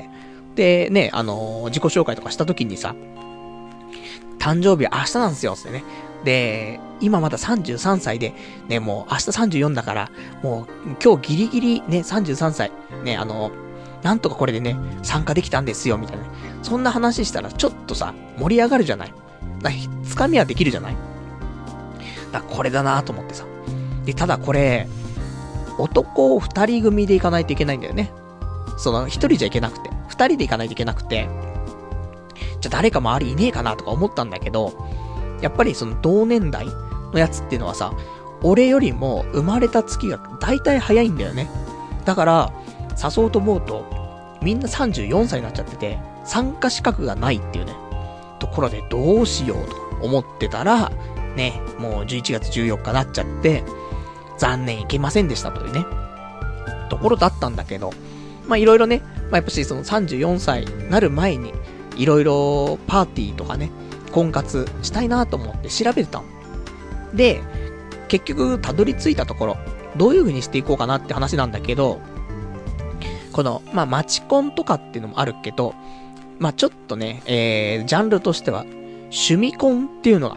で、ね、自己紹介とかした時にさ、誕生日明日なんですよ、ってね。で、今まだ33歳で、ね、もう明日34だから、もう今日ギリギリね、33歳、ね、なんとかこれでね、参加できたんですよ、みたいな。そんな話したらちょっとさ、盛り上がるじゃない。つかみはできるじゃない。これだなと思ってさ。で、ただこれ、男2人組で行かないといけないんだよね。1人じゃいけなくて、2人で行かないといけなくて、じゃあ誰か周りいねえかなとか思ったんだけど、やっぱりその同年代のやつっていうのはさ、俺よりも生まれた月が大体早いんだよね。だから、誘うと思うと、みんな34歳になっちゃってて、参加資格がないっていうね、ところでどうしようと思ってたら、ね、もう11月14日なっちゃって、残念いけませんでしたというね、ところだったんだけど、まあいろいろね、まあやっぱしその34歳になる前に、いろいろパーティーとかね、婚活したいなと思って調べてたの。で、結局たどり着いたところ、どういう風にしていこうかなって話なんだけど、この、まあマチコンとかっていうのもあるけど、まあちょっとね、ジャンルとしては、趣味コンっていうのがね、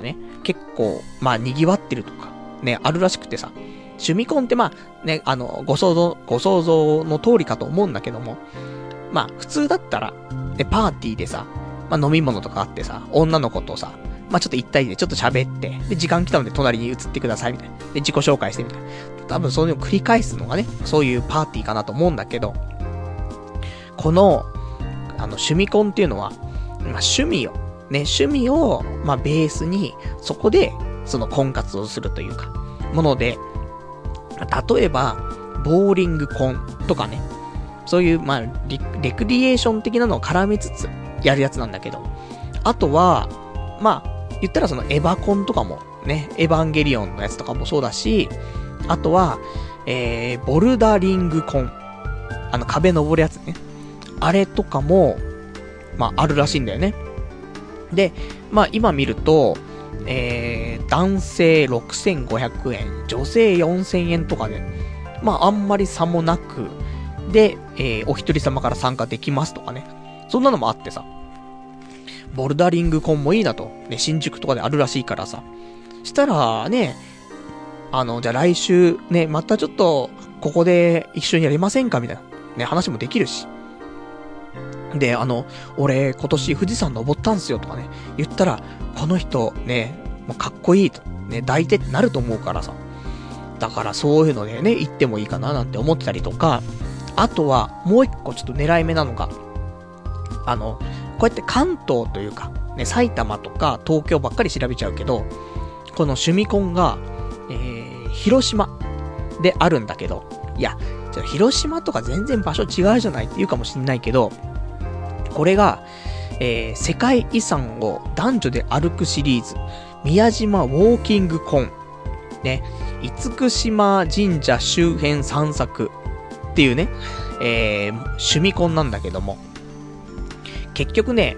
結構、まあ、賑わってるとか、ね、あるらしくてさ、趣味コンってまあ、ね、ご想像の通りかと思うんだけども、まあ、普通だったら、で、パーティーでさ、まあ飲み物とかあってさ、女の子とさ、まあちょっと一対一でちょっと喋って、で、時間来たので隣に移ってくださいみたいな。で、自己紹介してみたいな。多分そういうのを繰り返すのがね、そういうパーティーかなと思うんだけど、この、趣味コンっていうのは、まあ趣味を、まあベースに、そこで、その婚活をするというか、もので、例えば、ボーリングコンとかね、そういう、まあレクリエーション的なのを絡めつつ、やるやつなんだけど、あとは、まあ、言ったらそのエヴァコンとかも、ね、エヴァンゲリオンのやつとかもそうだし、あとは、ボルダリングコン。壁登るやつね。あれとかも、まあ、あるらしいんだよね。で、まあ、今見ると、男性6500円、女性4000円とかで、まあ、あんまり差もなく、で、お一人様から参加できますとかね。そんなのもあってさ、ボルダリングコンもいいなと。ね、新宿とかであるらしいからさ。したら、ね、じゃあ来週、ね、またちょっと、ここで一緒にやりませんかみたいな。ね、話もできるし。で、俺、今年富士山登ったんすよとかね、言ったら、この人、ね、もうかっこいいと。ね、抱いてってなると思うからさ。だからそういうのでね、行ってもいいかななんて思ってたりとか、あとは、もう一個ちょっと狙い目なのが、こうやって関東というか、ね、埼玉とか東京ばっかり調べちゃうけど、この趣味コンが、広島であるんだけど、いや、広島とか全然場所違うじゃないって言うかもしんないけど、これが、世界遺産を男女で歩くシリーズ、宮島ウォーキングコン、ね、厳島神社周辺散策っていうね、趣味コンなんだけども、結局ね、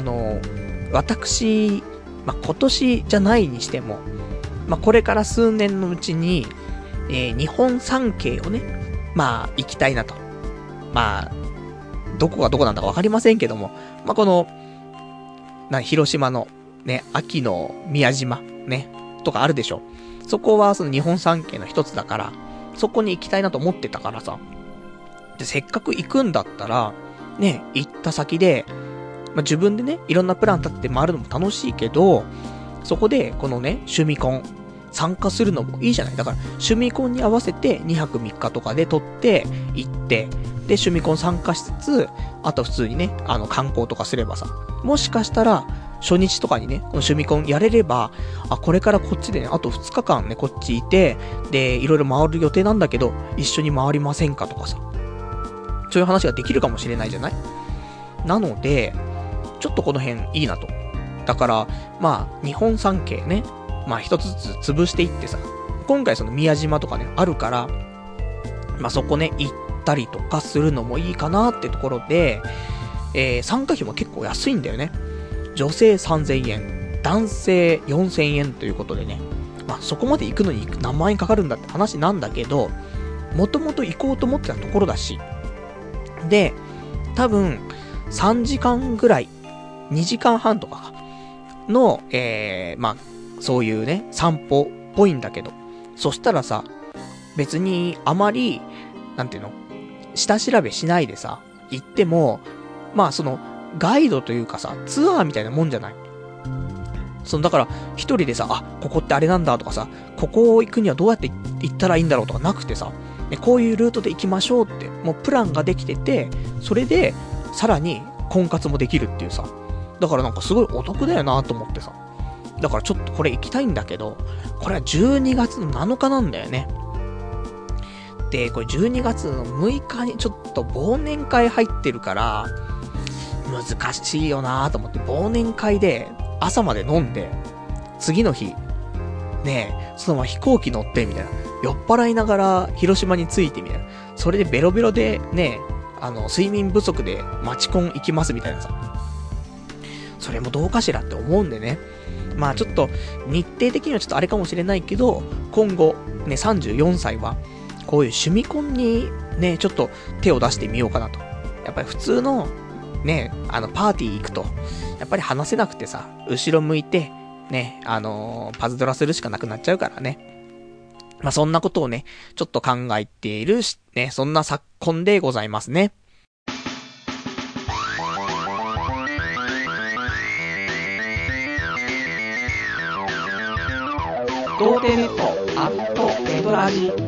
私、まあ、今年じゃないにしても、まあ、これから数年のうちに、日本三景をね、まあ、行きたいなと。まあ、どこがどこなんだかわかりませんけども、まあ、この、広島の、ね、秋の宮島、ね、とかあるでしょ。そこはその日本三景の一つだから、そこに行きたいなと思ってたからさ。で、せっかく行くんだったら、ね、行った先で、まあ、自分でね、いろんなプラン立って回るのも楽しいけど、そこで、このね、趣味コン、参加するのもいいじゃない。だから、趣味コンに合わせて2泊3日とかで撮って、行って、で、趣味コン参加しつつ、あと普通にね、観光とかすればさ、もしかしたら、初日とかにね、この趣味コンやれれば、あ、これからこっちでね、あと2日間ね、こっちいて、で、いろいろ回る予定なんだけど、一緒に回りませんかとかさ、そういう話ができるかもしれないじゃない？なので、ちょっとこの辺いいなと。だから、まあ、日本三景ね、まあ一つずつ潰していってさ、今回その宮島とかね、あるから、まあそこね、行ったりとかするのもいいかなってところで、参加費も結構安いんだよね。女性3000円、男性4000円ということでね、まあそこまで行くのに何万円かかるんだって話なんだけど、もともと行こうと思ってたところだし、で、多分、3時間ぐらい、2時間半とかの、まあ、そういうね、散歩っぽいんだけど、そしたらさ、別にあまり、なんていうの、下調べしないでさ、行っても、まあその、ガイドというかさ、ツアーみたいなもんじゃない。だから、一人でさ、あ、ここってあれなんだとかさ、ここを行くにはどうやって行ったらいいんだろうとかなくてさ、こういうルートで行きましょうって、もうプランができてて、それで、さらに、婚活もできるっていうさ、だからなんかすごいお得だよなと思ってさ、だからちょっとこれ行きたいんだけど、これは12月の7日なんだよね。で、これ12月の6日にちょっと忘年会入ってるから、難しいよなと思って、忘年会で朝まで飲んで、次の日、ねえ、そのまま飛行機乗ってみたいな、酔っ払いながら広島に着いてみたいな、それでベロベロでね、睡眠不足でマチコン行きますみたいなさ、それもどうかしらって思うんでね、まあちょっと日程的にはちょっとあれかもしれないけど、今後ね34歳はこういう趣味コンにねちょっと手を出してみようかなと。やっぱり普通のねパーティー行くとやっぱり話せなくてさ、後ろ向いてね、パズドラするしかなくなっちゃうからね。まあ、そんなことをね、ちょっと考えているし、ね、そんな昨今でございますね。童貞ネットアットネトラジ。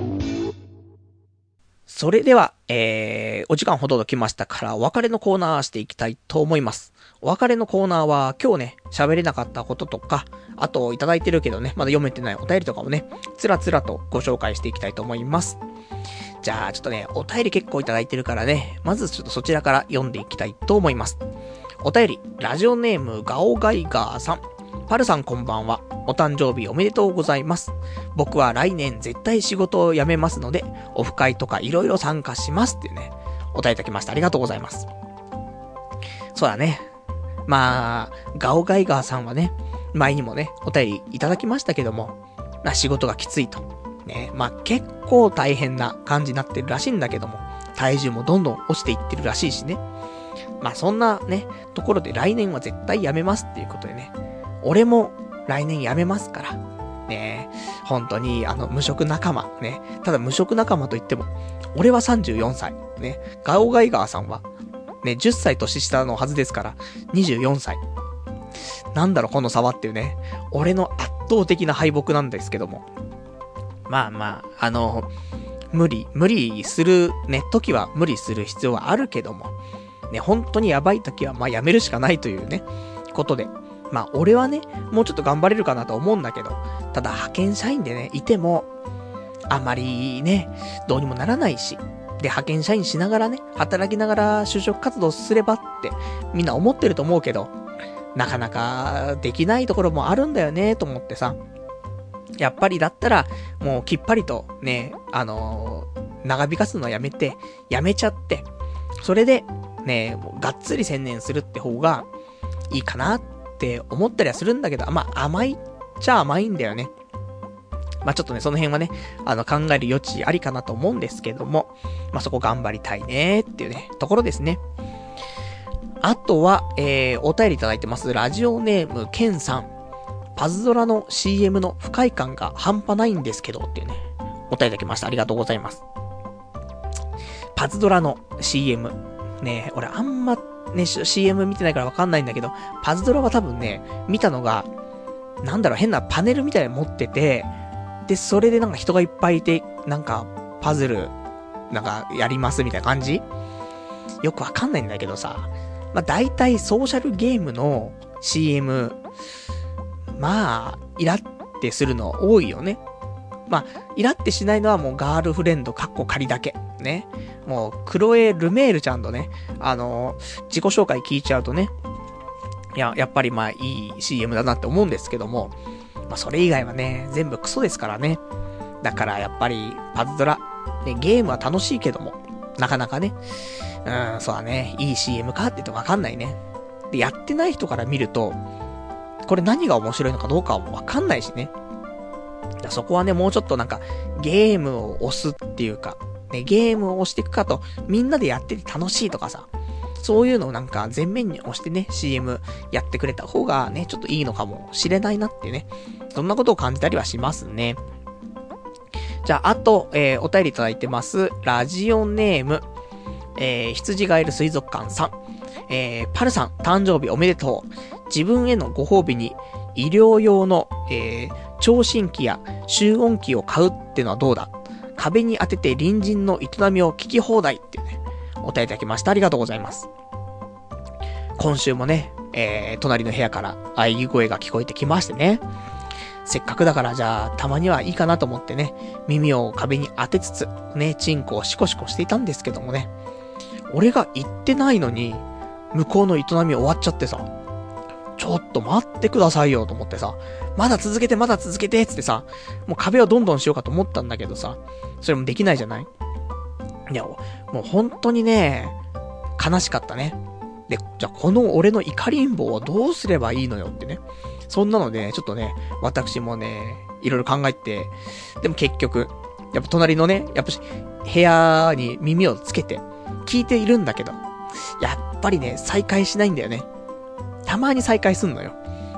それでは、お時間ほどときましたから、お別れのコーナーしていきたいと思います。お別れのコーナーは、今日ね、喋れなかったこととか、あと、いただいてるけどね、まだ読めてないお便りとかをね、つらつらとご紹介していきたいと思います。じゃあ、ちょっとね、お便り結構いただいてるからね、まずちょっとそちらから読んでいきたいと思います。お便り、ラジオネームガオガイガーさん。パルさんこんばんは。お誕生日おめでとうございます。僕は来年絶対仕事を辞めますので、オフ会とかいろいろ参加しますっていうね、お便りいただきました。ありがとうございます。そうだね。まあ、ガオガイガーさんはね、前にもね、お便りいただきましたけども、まあ仕事がきついと。ね、まあ結構大変な感じになってるらしいんだけども、体重もどんどん落ちていってるらしいしね。まあそんなね、ところで来年は絶対辞めますっていうことでね、俺も来年辞めますから。ね、本当に無職仲間。ね、ただ無職仲間といっても、俺は34歳。ね、ガオガイガーさんは、ね、10歳年下のはずですから、24歳。なんだろこの差はっていうね、俺の圧倒的な敗北なんですけども。まあまあ、無理する、ね、時は無理する必要はあるけども、ね、本当にやばい時は、まあやめるしかないというね、ことで。まあ俺はね、もうちょっと頑張れるかなと思うんだけど、ただ派遣社員でね、いても、あまりね、どうにもならないし、で、派遣社員しながらね、働きながら就職活動すればって、みんな思ってると思うけど、なかなかできないところもあるんだよね、と思ってさ。やっぱりだったら、もうきっぱりとね、長引かすのはやめて、やめちゃって、それで、ね、もうがっつり専念するって方がいいかなって思ったりはするんだけど、まあ甘いっちゃ甘いんだよね。まあちょっとね、その辺はね、考える余地ありかなと思うんですけども、まあそこ頑張りたいねっていうね、ところですね。あとは、お便りいただいてます。ラジオネーム、ケンさん。パズドラの CM の不快感が半端ないんですけどっていうね、お便りいただきました。ありがとうございます。パズドラの CM。ね、俺あんまね、CM 見てないからわかんないんだけど、パズドラは多分ね、見たのが、なんだろう、変なパネルみたいなの持ってて、で、それでなんか人がいっぱいいて、なんか、パズル、なんか、やりますみたいな感じ？よくわかんないんだけどさ、まあ、大体ソーシャルゲームの CM、まあ、イラってするの多いよね。まあ、イラってしないのはもうガールフレンド仮だけ。ね。もう、クロエ・ルメールちゃんとね、自己紹介聞いちゃうとね、やっぱりまあいい CM だなって思うんですけども、まあそれ以外はね、全部クソですからね。だからやっぱりパズドラ、ね、ゲームは楽しいけども、なかなかね、そうだね、いい CM かって言うとわかんないね。で、やってない人から見ると、これ何が面白いのかどうかはわかんないしね。そこはね、もうちょっとなんか、ゲームを押すっていうか、ね、ゲームを押していくかと、みんなでやってて楽しいとかさ、そういうのをなんか全面に押してね、CM やってくれた方がね、ちょっといいのかもしれないなってね、そんなことを感じたりはしますね。じゃあ、あと、お便りいただいてます。ラジオネーム、羊ガエル水族館さん。パルさん、誕生日おめでとう。自分へのご褒美に、医療用の、聴診器や集音器を買うってのはどうだ？壁に当てて隣人の営みを聞き放題っていうね、お便りいただきました。ありがとうございます。今週もね、隣の部屋から喘ぎ声が聞こえてきましてね。せっかくだからじゃあ、たまにはいいかなと思ってね、耳を壁に当てつつ、ね、チンコをシコシコしていたんですけどもね。俺が言ってないのに、向こうの営み終わっちゃってさ、ちょっと待ってくださいよと思ってさ、まだ続けてつってさ、もう壁をどんどんしようかと思ったんだけどさ、それもできないじゃない？いや、もう本当にね、悲しかったね。で、じゃあこの俺の怒りん坊はどうすればいいのよってね。そんなので、ちょっとね、私もね、いろいろ考えて、でも結局、やっぱ隣のね、やっぱ部屋に耳をつけて、聞いているんだけど、やっぱりね、再開しないんだよね。たまに再開すんのよ。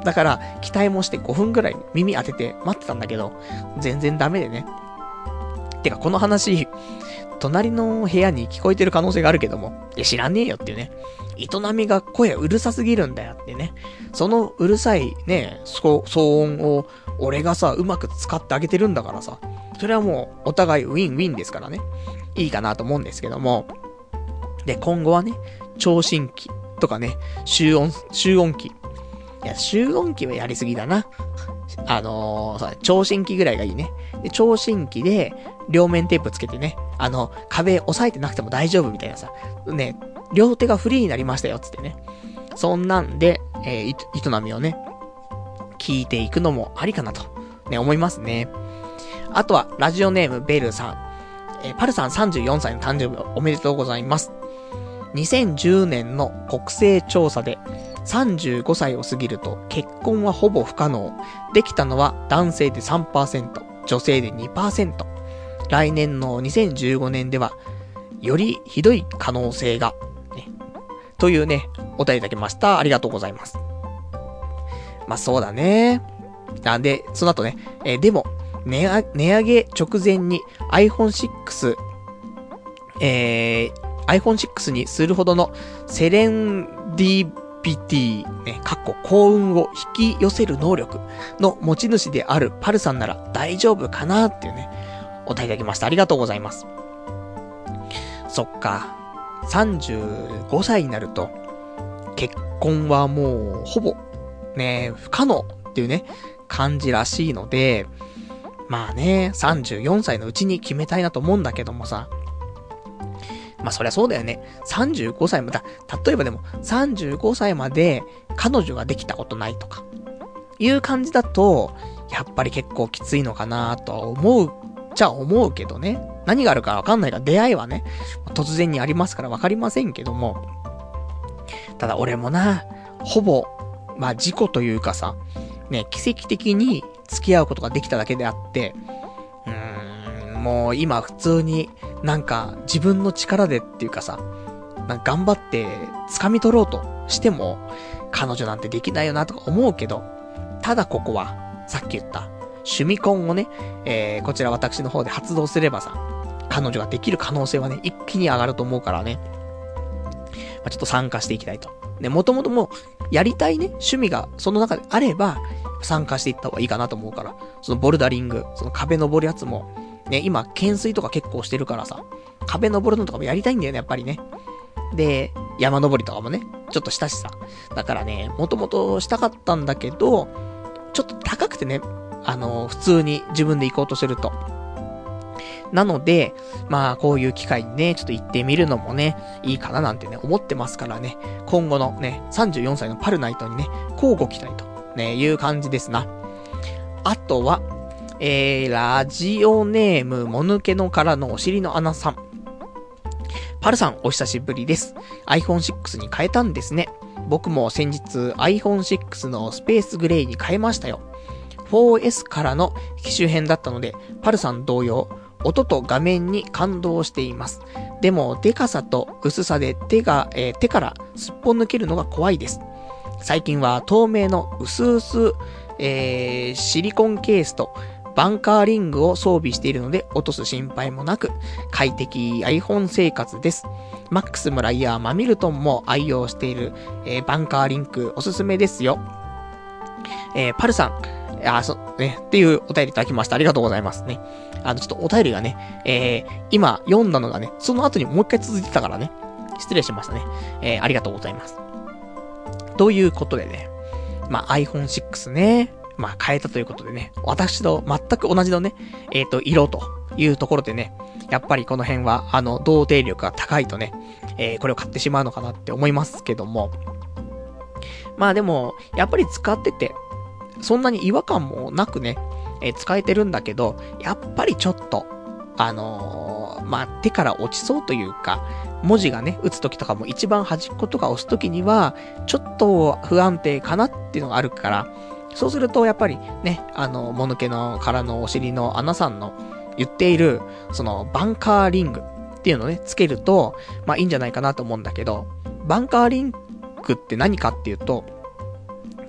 だから、期待もして5分ぐらい耳当てて待ってたんだけど、全然ダメでね。てか、この話、隣の部屋に聞こえてる可能性があるけども、いや、知らねえよっていうね。営みが声うるさすぎるんだよってね。そのうるさいね、騒音を俺がさ、うまく使ってあげてるんだからさ、それはもうお互いウィンウィンですからね。いいかなと思うんですけども。で、今後はね、聴診器とかね、集音器。いや、集音器はやりすぎだな。聴診器ぐらいがいいね。で、聴診器で、両面テープつけてね、壁押さえてなくても大丈夫みたいなさ、ね、両手がフリーになりましたよ、つってね。そんなんで、営みをね、聞いていくのもありかなと、ね、思いますね。あとは、ラジオネームベルさん。パルさん34歳の誕生日おめでとうございます。2010年の国勢調査で、35歳を過ぎると結婚はほぼ不可能。できたのは男性で 3%、女性で 2%。来年の2015年では、よりひどい可能性が、ね、というね、お便りいただきました。ありがとうございます。まあそうだね。なんで、その後ね、でも、値上げ直前に iPhone 6にするほどのセレンディビティ、ね、幸運を引き寄せる能力の持ち主であるパルさんなら大丈夫かなっていうね、お便りいただきました。ありがとうございます。そっか。35歳になると、結婚はもう、ほぼ、ね、不可能っていうね、感じらしいので、まあね、34歳のうちに決めたいなと思うんだけどもさ、まあそりゃそうだよね。35歳まで、例えばでも35歳まで彼女ができたことないとか、いう感じだと、やっぱり結構きついのかなとは思うけどね。何があるかわかんないから、出会いはね、突然にありますからわかりませんけども。ただ俺もな、ほぼ、まあ事故というかさ、ね、奇跡的に付き合うことができただけであって、もう今普通になんか自分の力でっていうかさ、なんか頑張って掴み取ろうとしても、彼女なんてできないよなとか思うけど、ただここは、さっき言った、趣味婚をね、こちら私の方で発動すればさ、彼女ができる可能性はね、一気に上がると思うからね。まあ、ちょっと参加していきたいと。ね、もともともう、やりたいね、趣味がその中であれば、参加していった方がいいかなと思うから、そのボルダリング、その壁登るやつも、ね、今、懸垂とか結構してるからさ、壁登るのとかもやりたいんだよね、やっぱりね。で、山登りとかもね、ちょっとしたしさ。だからね、もともとしたかったんだけど、ちょっと高くてね、普通に自分で行こうとすると。なので、まあ、こういう機会にね、ちょっと行ってみるのもね、いいかななんてね、思ってますからね、今後のね、34歳のパルナイトにね、交互期待と、ね、いう感じですな。あとは、ラジオネーム、もぬけのからのお尻の穴さん。パルさん、お久しぶりです。iPhone 6に変えたんですね。僕も先日 iPhone 6のスペースグレーに変えましたよ。4S からの機種編だったので、パルさん同様、音と画面に感動しています。でも、デカさと薄さで手からすっぽ抜けるのが怖いです。最近は透明の薄々、シリコンケースとバンカーリングを装備しているので落とす心配もなく快適 iPhone 生活です。マックス村やマミルトンも愛用している、バンカーリンクおすすめですよ。パルさん、っていうお便りいただきました。ありがとうございますね。ちょっとお便りがね、今読んだのがね、その後にもう一回続いてたからね、失礼しましたね。ありがとうございます。ということでね、まあ iPhone 6ね、まあ変えたということでね、私と全く同じのね、色というところでね、やっぱりこの辺は、同定力が高いとね、これを買ってしまうのかなって思いますけども。まあでも、やっぱり使ってて、そんなに違和感もなくね、使えてるんだけど、やっぱりちょっと、まあ手から落ちそうというか、文字がね、打つときとかも一番端っことか押すときには、ちょっと不安定かなっていうのがあるから、そうするとやっぱりね、もぬけのからのお尻の穴さんの言っている、そのバンカーリングっていうのをね、つけると、まあいいんじゃないかなと思うんだけど、バンカーリングって何かっていうと、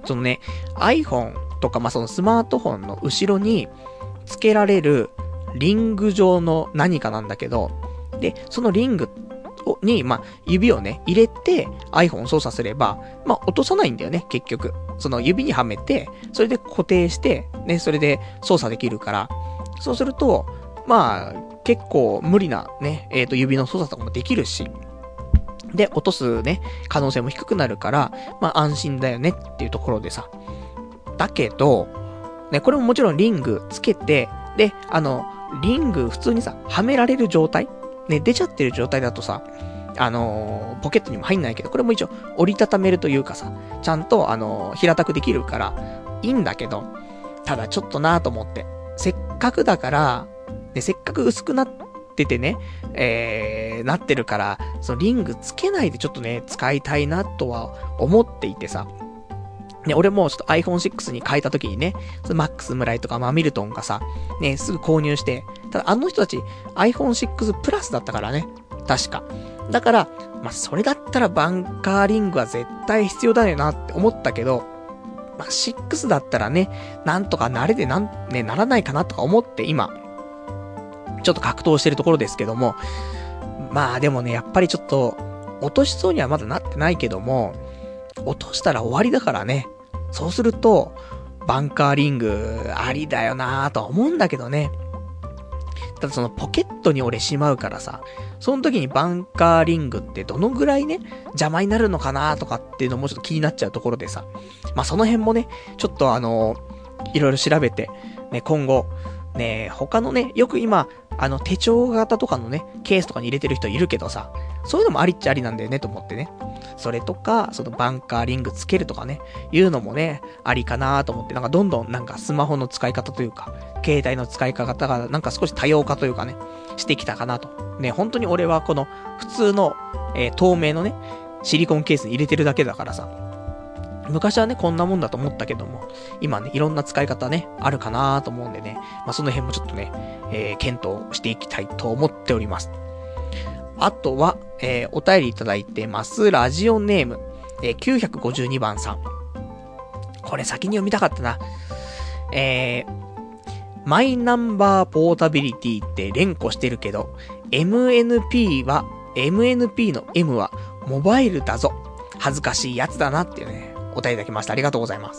そのね、iPhone とか、そのスマートフォンの後ろに付けられるリング状の何かなんだけど、で、そのリングに、指をね、入れて iPhone を操作すれば、落とさないんだよね、結局。その指にはめて、それで固定して、ね、それで操作できるから、そうすると、結構無理なね、指の操作とかもできるし、で、落とすね、可能性も低くなるから、安心だよねっていうところでさ。だけど、ね、これももちろんリングつけて、で、リング普通にさ、はめられる状態ね、出ちゃってる状態だとさ、ポケットにも入んないけど、これも一応折りたためるというかさ、ちゃんと、平たくできるから、いいんだけど、ただちょっとなぁと思って、せっかくだから、ね、せっかく薄くなっててね、なってるから、そのリングつけないでちょっとね、使いたいなとは思っていてさ、ね、俺もちょっと iPhone6 に変えた時にね、マックス村井とかミルトンがさ、ね、すぐ購入して、ただあの人たち iPhone6 プラスだったからね、確か。だから、それだったらバンカーリングは絶対必要だよなって思ったけど、6だったらね、なんとか慣れでならないかなとか思って今、ちょっと格闘してるところですけども、でもね、やっぱりちょっと、落としそうにはまだなってないけども、落としたら終わりだからね。そうすると、バンカーリングありだよなぁとは思うんだけどね。ただそのポケットに俺しまうからさ、その時にバンカーリングってどのぐらいね、邪魔になるのかなとかっていうのもちょっと気になっちゃうところでさ。その辺もね、ちょっといろいろ調べて、ね、今後、ね、他のね、よく今、手帳型とかのね、ケースとかに入れてる人いるけどさ、そういうのもありっちゃありなんだよねと思ってね。それとか、そのバンカーリングつけるとかね、いうのもね、ありかなと思って、どんどんスマホの使い方というか、携帯の使い方が少し多様化というかね、してきたかなと。ね、本当に俺はこの普通の、透明のね、シリコンケースに入れてるだけだからさ、昔はね、こんなもんだと思ったけども、今ね、いろんな使い方ね、あるかなと思うんでね、その辺もちょっとね、検討していきたいと思っております。あとは、お便りいただいてます。ラジオネーム、952番さん。これ先に読みたかったな。マイナンバーポータビリティって連呼してるけど、MNP の M はモバイルだぞ。恥ずかしいやつだなっていうね、お便りいただきました。ありがとうございます。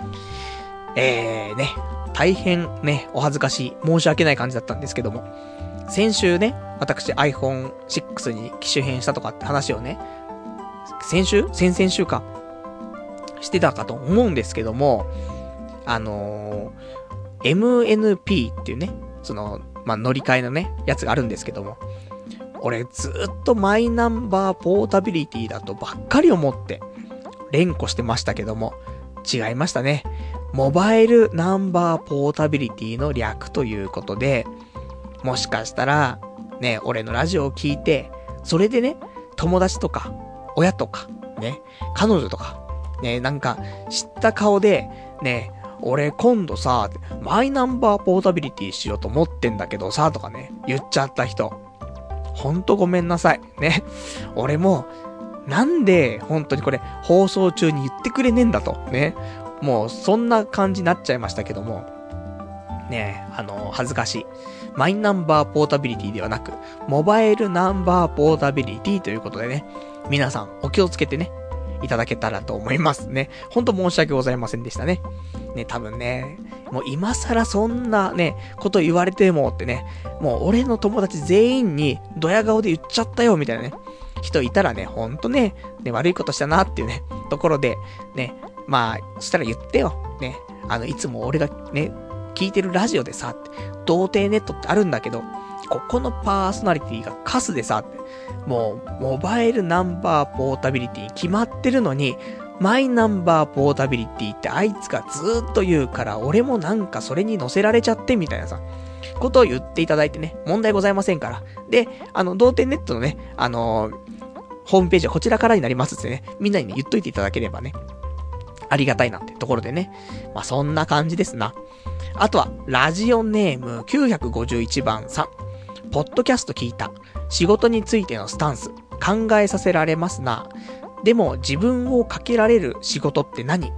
大変ね、お恥ずかしい、申し訳ない感じだったんですけども、先週ね、私 iPhone6 に機種変したとかって話をね、先々週か、してたかと思うんですけども、MNP っていうね、その、乗り換えのね、やつがあるんですけども、俺ずっとマイナンバーポータビリティだとばっかり思って、連呼してましたけども、違いましたね。モバイルナンバーポータビリティの略ということで、もしかしたら、ね、俺のラジオを聞いて、それでね、友達とか、親とか、ね、彼女とか、ね、知った顔で、ね、俺今度さ、マイナンバーポータビリティしようと思ってんだけどさ、とかね、言っちゃった人。ほんとごめんなさい。ね。俺も、なんで、本当にこれ、放送中に言ってくれねえんだと。ね。もう、そんな感じになっちゃいましたけども。ね、恥ずかしい。マイナンバーポータビリティではなく、モバイルナンバーポータビリティということでね、皆さんお気をつけてね、いただけたらと思いますね。ほんと申し訳ございませんでしたね。ね、多分ね、もう今更そんなね、こと言われてもってね、もう俺の友達全員にドヤ顔で言っちゃったよみたいなね、人いたらね、ほんとね、悪いことしたなっていうね、ところで、ね、そしたら言ってよ。ね、いつも俺がね、聞いてるラジオでさ、童貞ネットってあるんだけど、ここのパーソナリティがカスでさ、もう、モバイルナンバーポータビリティ決まってるのに、マイナンバーポータビリティってあいつがずーっと言うから、俺もそれに乗せられちゃってみたいなさ、ことを言っていただいてね、問題ございませんから。で、童貞ネットのね、ホームページはこちらからになりますってね、みんなにね、言っといていただければね、ありがたいなってところでね。そんな感じですな。あとは、ラジオネーム951番さん。ポッドキャスト聞いた。仕事についてのスタンス。考えさせられますな。でも、自分をかけられる仕事って何？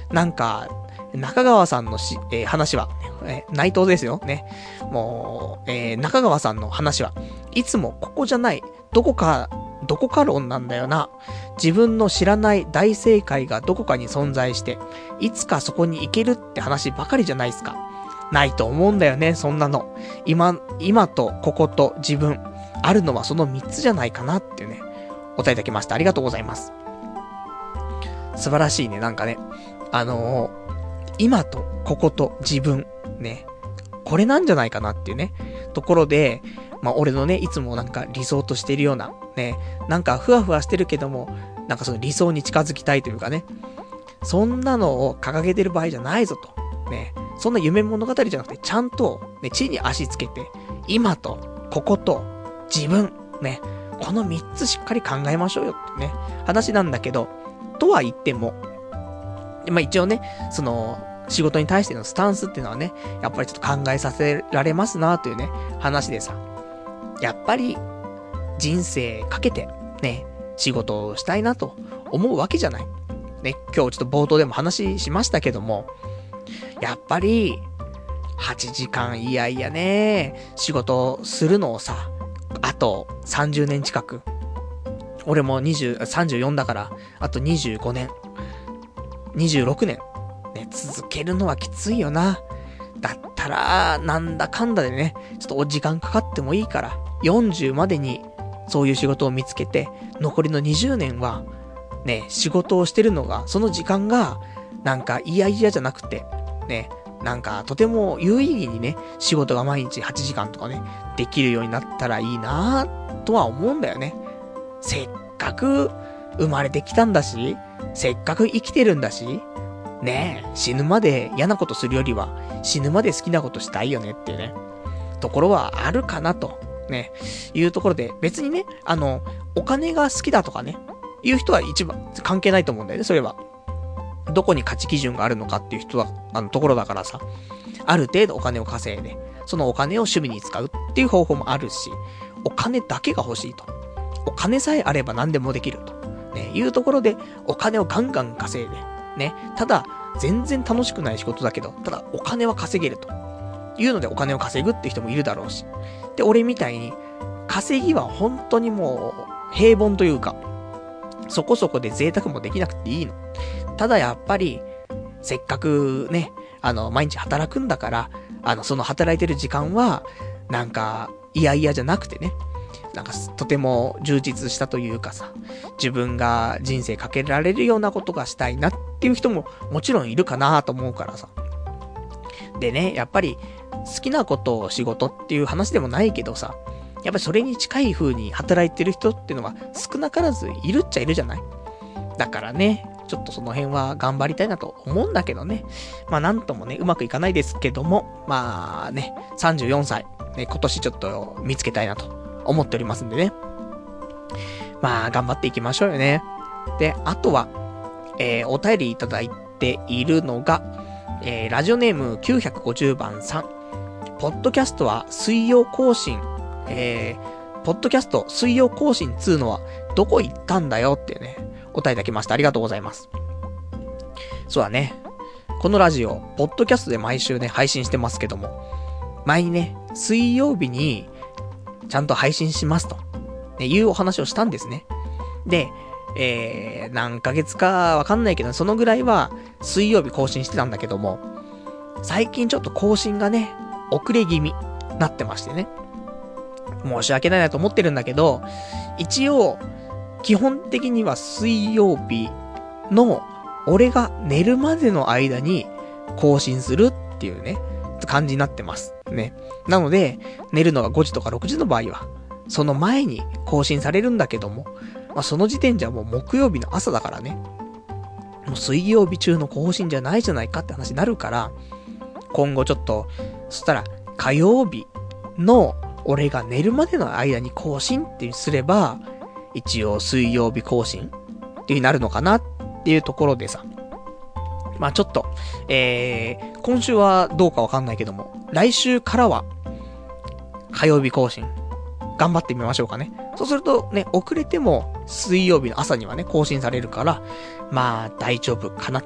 なんか、中川さんの話は、内藤ですよ。ね。もう、中川さんの話はいつもここじゃない、どこか論なんだよな。自分の知らない大正解がどこかに存在して、いつかそこに行けるって話ばかりじゃないですか。ないと思うんだよね、そんなの。今とここと自分、あるのはその3つじゃないかなっていうね、お答えいただきました。ありがとうございます。素晴らしいね、なんかね。今とここと自分、ね。これなんじゃないかなっていうね、ところで、まあ俺のね、いつもなんか理想としているような、ね、なんかふわふわしてるけども、なんかその理想に近づきたいというかね、そんなのを掲げてる場合じゃないぞと。ね。そんな夢物語じゃなくて、ちゃんと、ね、地に足つけて、今と、ここと、自分、ね。この3つしっかり考えましょうよってね、話なんだけど、とは言っても、まあ一応ね、その、仕事に対してのスタンスっていうのはね、やっぱりちょっと考えさせられますなというね、話でさ。やっぱり、人生かけて、ね、仕事をしたいなと思うわけじゃない。ね、今日ちょっと冒頭でも話しましたけども、やっぱり、8時間いやいやね、仕事するのをさ、あと30年近く。俺も34だから、あと25年。26年。ね、続けるのはきついよな。だったら、なんだかんだでね、ちょっとお時間かかってもいいから、40までにそういう仕事を見つけて、残りの20年は、ね、仕事をしてるのが、その時間が、なんか嫌々じゃなくて、ね、なんかとても有意義にね、仕事が毎日8時間とかね、できるようになったらいいなぁ、とは思うんだよね。せっかく生まれてきたんだし、せっかく生きてるんだし、ねえ、死ぬまで嫌なことするよりは、死ぬまで好きなことしたいよねっていうね、ところはあるかなと、ね、いうところで、別にね、お金が好きだとかね、いう人は一番関係ないと思うんだよね、それは。どこに価値基準があるのかっていう人は、ところだからさ、ある程度お金を稼いで、そのお金を趣味に使うっていう方法もあるし、お金だけが欲しいと。お金さえあれば何でもできると。ね、いうところで、お金をガンガン稼いで、ね、ただ、全然楽しくない仕事だけど、ただお金は稼げると。いうのでお金を稼ぐって人もいるだろうし。で、俺みたいに、稼ぎは本当にもう、平凡というか、そこそこで贅沢もできなくていいの。ただやっぱり、せっかくね、毎日働くんだから、その働いてる時間は、なんか、いやいやじゃなくてね、なんか、とても充実したというかさ、自分が人生かけられるようなことがしたいなっていう人ももちろんいるかなと思うからさ。でね、やっぱり、好きなことを仕事っていう話でもないけどさ、やっぱりそれに近い風に働いてる人っていうのが少なからずいるっちゃいるじゃない。だからね、ちょっとその辺は頑張りたいなと思うんだけどね。まあなんともね、うまくいかないですけども、まあね、34歳、ね、今年ちょっと見つけたいなと思っておりますんでね。まあ頑張っていきましょうよね。で、あとは、お便りいただいているのが、ラジオネーム950番さん。ポッドキャストは水曜更新、ポッドキャスト水曜更新つうのはどこ行ったんだよってね、お答えいただきました。ありがとうございます。そうだね。このラジオ、ポッドキャストで毎週ね、配信してますけども、前にね、水曜日に、ちゃんと配信しますと、ね、いうお話をしたんですね。で、何ヶ月かわかんないけど、そのぐらいは水曜日更新してたんだけども、最近ちょっと更新がね、遅れ気味なってましてね。申し訳ないなと思ってるんだけど、一応、基本的には水曜日の俺が寝るまでの間に更新するっていうね、感じになってますね。なので、寝るのが5時とか6時の場合は、その前に更新されるんだけども、まあ、その時点じゃもう木曜日の朝だからね、もう水曜日中の更新じゃないじゃないかって話になるから、今後ちょっと、そしたら火曜日の俺が寝るまでの間に更新ってすれば、一応水曜日更新っていう風になるのかなっていうところでさ。まあちょっと、今週はどうかわかんないけども、来週からは火曜日更新頑張ってみましょうかね。そうするとね、遅れても水曜日の朝にはね、更新されるから、まあ大丈夫かなと、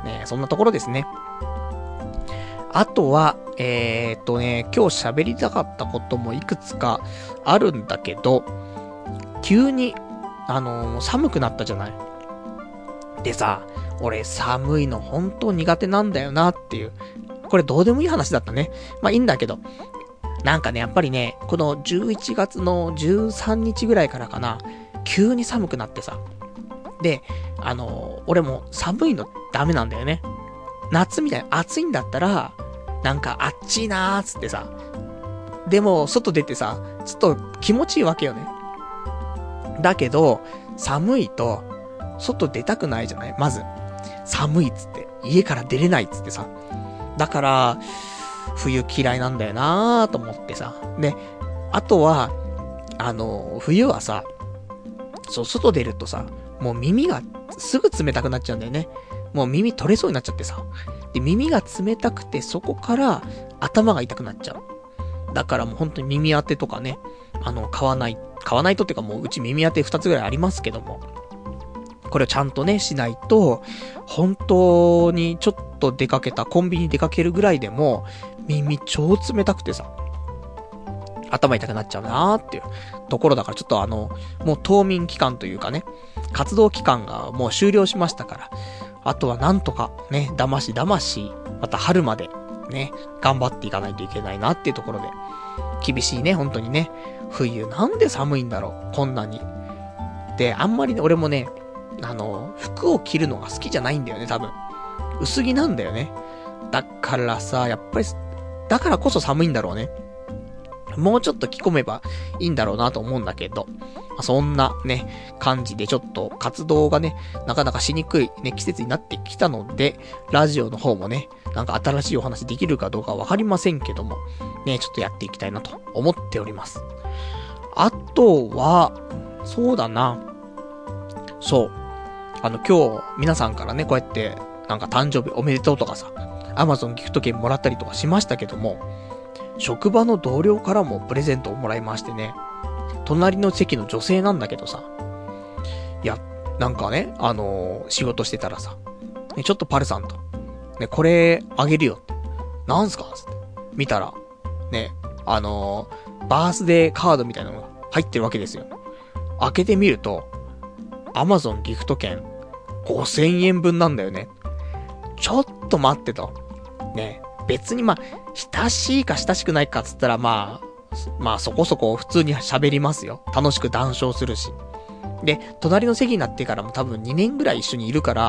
ね、そんなところですね。あとは、今日喋りたかったこともいくつかあるんだけど、急に、寒くなったじゃない。でさ、俺寒いの本当苦手なんだよなっていう。これどうでもいい話だったね。まあいいんだけど。なんかね、やっぱりね、この11月の13日ぐらいからかな、急に寒くなってさ。で、俺も寒いのダメなんだよね。夏みたいに暑いんだったら、なんかあっちいなーつってさ。でも、外出てさ、ちょっと気持ちいいわけよね。だけど、寒いと、外出たくないじゃないまず。寒いっつって。家から出れないっつってさ。だから、冬嫌いなんだよなーと思ってさ。で、あとは、冬はさ、そう、外出るとさ、もう耳がすぐ冷たくなっちゃうんだよね。もう耳取れそうになっちゃってさ。で、耳が冷たくてそこから頭が痛くなっちゃう。だからもう本当に耳当てとかね、買わないとっていうかもううち耳当て2つぐらいありますけども。これをちゃんとね、しないと、本当にちょっと出かけた、コンビニ出かけるぐらいでも、耳超冷たくてさ、頭痛くなっちゃうなーっていうところだから、ちょっともう冬眠期間というかね、活動期間がもう終了しましたから、あとはなんとかね、だまし、また春までね、頑張っていかないといけないなっていうところで、厳しいね、本当にね、冬なんで寒いんだろう、こんなに。で、あんまりね、俺もね、服を着るのが好きじゃないんだよね、多分。薄着なんだよね。だからさ、やっぱり、だからこそ寒いんだろうね。もうちょっと着込めばいいんだろうなと思うんだけど、そんなね、感じでちょっと活動がね、なかなかしにくいね、季節になってきたので、ラジオの方もね、なんか新しいお話できるかどうかわかりませんけども、ね、ちょっとやっていきたいなと思っております。あとは、そうだな。そう。今日、皆さんからね、こうやって、なんか誕生日おめでとうとかさ、Amazon ギフト券もらったりとかしましたけども、職場の同僚からもプレゼントをもらいましてね、隣の席の女性なんだけどさ、いや、なんかね、仕事してたらさ、ね、ちょっとパルさんと、ね、これあげるよって、なんすかつって、見たら、ね、バースデーカードみたいなのが入ってるわけですよ。開けてみると、Amazon ギフト券5000円分なんだよね。ちょっと待ってと。ね。別に親しいか親しくないかっつったらそこそこ普通に喋りますよ。楽しく談笑するし。で、隣の席になってからも多分2年ぐらい一緒にいるから、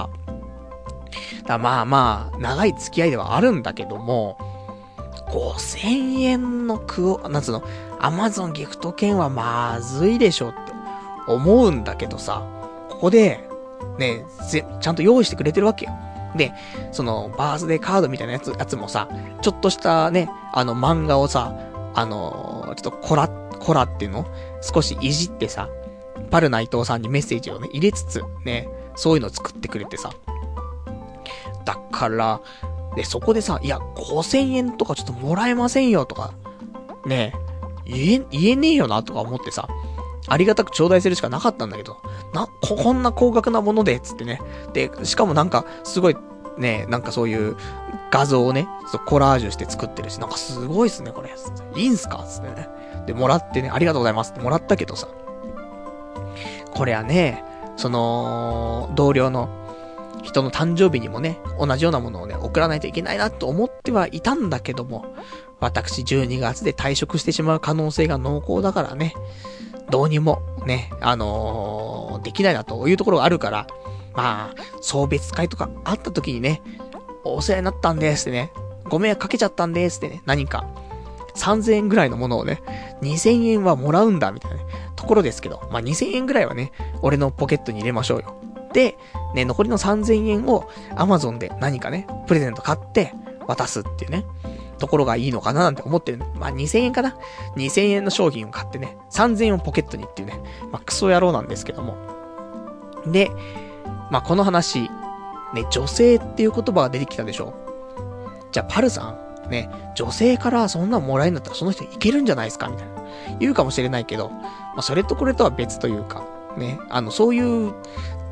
長い付き合いではあるんだけども、5000円のAmazon ギフト券はまずいでしょって思うんだけどさ、ここで、ね、ちゃんと用意してくれてるわけよ。で、その、バースデーカードみたいなやつもさ、ちょっとしたね、漫画をさ、ちょっとコラっていうの少しいじってさ、パルナイトさんにメッセージをね、入れつつ、ね、そういうのを作ってくれてさ。だから、で、そこでさ、いや、5000円とかちょっともらえませんよとか、ね、言えねえよなとか思ってさ、ありがたく頂戴するしかなかったんだけど、こんな高額なもので、つってね。で、しかもなんか、すごい、ね、なんかそういう画像をね、コラージュして作ってるし、なんかすごいっすね、これ。いいんすかつってね。で、もらってね、ありがとうございますってもらったけどさ。これはね、同僚の人の誕生日にもね、同じようなものをね、送らないといけないなと思ってはいたんだけども、私12月で退職してしまう可能性が濃厚だからね、どうにもね、できないなというところがあるから、送別会とかあった時にね、お世話になったんですってね、ご迷惑かけちゃったんですってね、何か、3000円ぐらいのものをね、2000円はもらうんだみたいな、ね、ところですけど、2000円ぐらいはね、俺のポケットに入れましょうよ。で、ね、残りの3000円を Amazon で何かね、プレゼント買って渡すっていうね、ところがいいのかななんて思ってる。2000円かな ?2000 円の商品を買ってね、3000円をポケットにっていうね、クソ野郎なんですけども。で、この話、ね、女性っていう言葉が出てきたでしょ。じゃあ、パルさん、ね、女性からそんなのもらえるんだったらその人いけるんじゃないですかみたいな。言うかもしれないけど、それとこれとは別というか、ね、そういう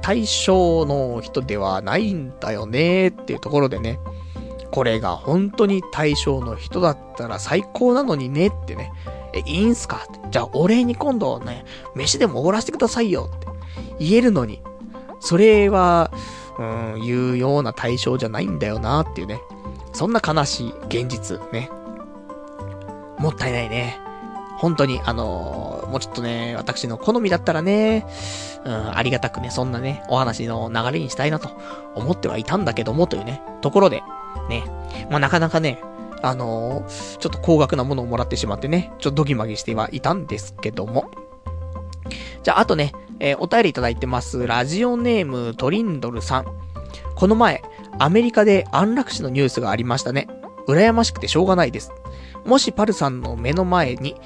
対象の人ではないんだよねっていうところでね、これが本当に対象の人だったら最高なのにねってね、いいんすかって、じゃあお礼に今度ね、飯でもおごらせてくださいよって言えるのに、それは、言うような対象じゃないんだよなっていうね、そんな悲しい現実ね。もったいないね。本当に、もうちょっとね、私の好みだったらね、ありがたくね、そんなね、お話の流れにしたいなと思ってはいたんだけどもというね、ところで、ね、まあなかなかね、ちょっと高額なものをもらってしまってね、ちょっとドギマギしてはいたんですけども。じゃあ、あとね、お便りいただいてます。ラジオネームトリンドルさん。この前、アメリカで安楽死のニュースがありましたね。羨ましくてしょうがないです。もしパルさんの目の前に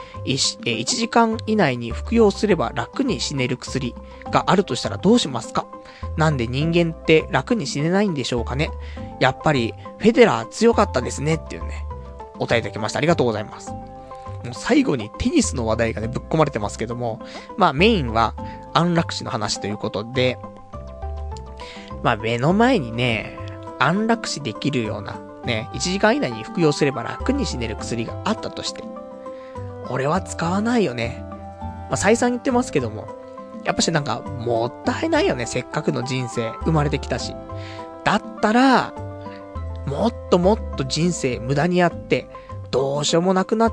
1時間以内に服用すれば楽に死ねる薬があるとしたらどうしますか？なんで人間って楽に死ねないんでしょうかね？やっぱりフェデラー強かったですねっていうね、お便りいただきました。ありがとうございます。もう最後にテニスの話題がね、ぶっ込まれてますけども、まあメインは安楽死の話ということで、まあ目の前にね、安楽死できるようなね、1時間以内に服用すれば楽に死ねる薬があったとして、俺は使わないよね。まあ再三言ってますけども、やっぱしなんかもったいないよね。せっかくの人生生まれてきたし。だったら、もっともっと人生無駄にやって、どうしようもなくなって、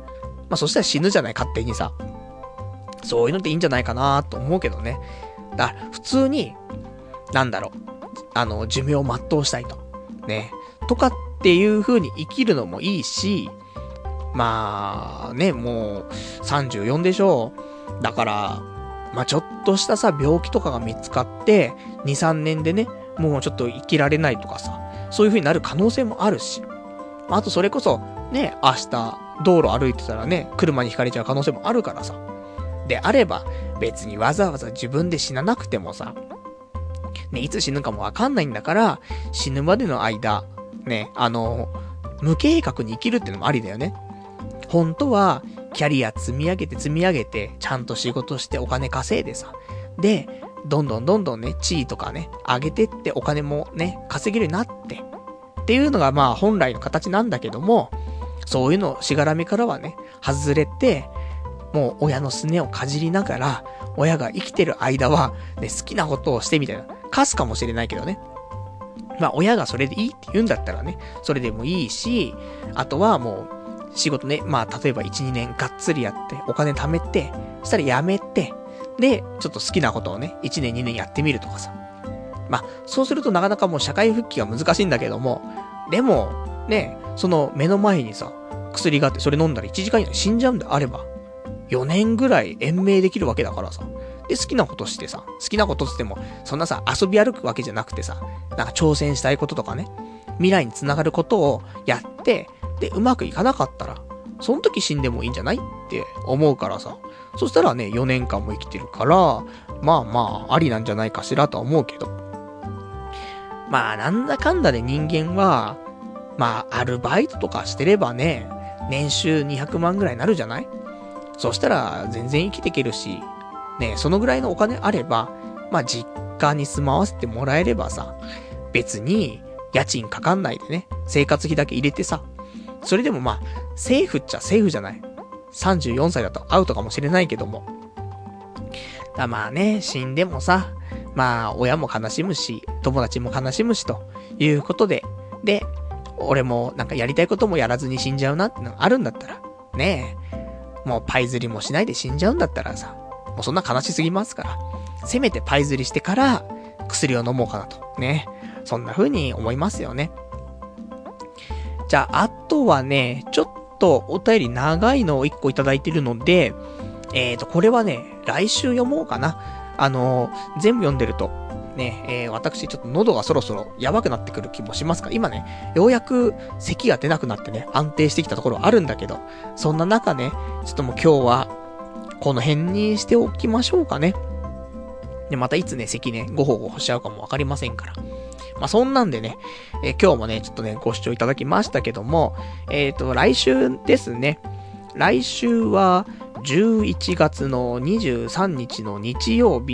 まあそしたら死ぬじゃない、勝手にさ。そういうのっていいんじゃないかなと思うけどね。だから普通に、なんだろう、寿命を全うしたいと。ね。とかっていう風に生きるのもいいし、まあね、もう34でしょう。だから、まあちょっとしたさ、病気とかが見つかって、2、3年でね、もうちょっと生きられないとかさ、そういう風になる可能性もあるし、あとそれこそ、ね、明日、道路歩いてたらね、車にひかれちゃう可能性もあるからさ。であれば、別にわざわざ自分で死ななくてもさ、ね、いつ死ぬかもわかんないんだから、死ぬまでの間、ね、無計画に生きるってのもありだよね。本当は、キャリア積み上げて、ちゃんと仕事してお金稼いでさ。で、どんどんね、地位とかね、上げてってお金もね、稼げるようになって。っていうのがまあ本来の形なんだけども、そういうのしがらみからはね、外れて、もう親のすねをかじりながら、親が生きてる間は、ね、好きなことをしてみたいな。かすかもしれないけどね。まあ親がそれでいいって言うんだったらね、それでもいいし、あとはもう、仕事ね、まあ例えば1、2年がっつりやって、お金貯めて、そしたら辞めて、で、ちょっと好きなことをね、1年2年やってみるとかさ。まあ、そうするとなかなかもう社会復帰が難しいんだけども、でも、ね、その目の前にさ、薬があってそれ飲んだら1時間以内に死んじゃうんであれば、4年ぐらい延命できるわけだからさ。で、好きなことしてさ、好きなことつっても、そんなさ、遊び歩くわけじゃなくてさ、なんか挑戦したいこととかね、未来につながることをやって、で、うまくいかなかったら、その時死んでもいいんじゃないって思うからさ。そしたらね、4年間も生きてるから、まあまあ、ありなんじゃないかしらとは思うけど。まあ、なんだかんだで人間は、まあ、アルバイトとかしてればね、年収200万ぐらいになるじゃない？そしたら、全然生きていけるし、ね、そのぐらいのお金あれば、まあ、実家に住まわせてもらえればさ、別に、家賃かかんないでね、生活費だけ入れてさ、それでもまあ、セーフっちゃセーフじゃない。34歳だとアウトかもしれないけども。だまあね、死んでもさ、まあ、親も悲しむし、友達も悲しむしということで、で、俺もなんかやりたいこともやらずに死んじゃうなってのがあるんだったら、ねえ、もうパイ釣りもしないで死んじゃうんだったらさ、もうそんな悲しすぎますから、せめてパイ釣りしてから薬を飲もうかなと、ね。そんな風に思いますよね。じゃあ、あとはね、ちょっとお便り長いのを1個いただいてるので、これはね、来週読もうかな。全部読んでると、ね、私ちょっと喉がそろそろやばくなってくる気もしますから、今ね、ようやく咳が出なくなってね、安定してきたところはあるんだけど、そんな中ね、ちょっともう今日は、この辺にしておきましょうかね。で、またいつね、咳ね、ごほごほしちゃうかもわかりませんから。まあ、そんなんでね、今日もね、ちょっとね、ご視聴いただきましたけども、来週ですね。来週は、11月の23日の日曜日、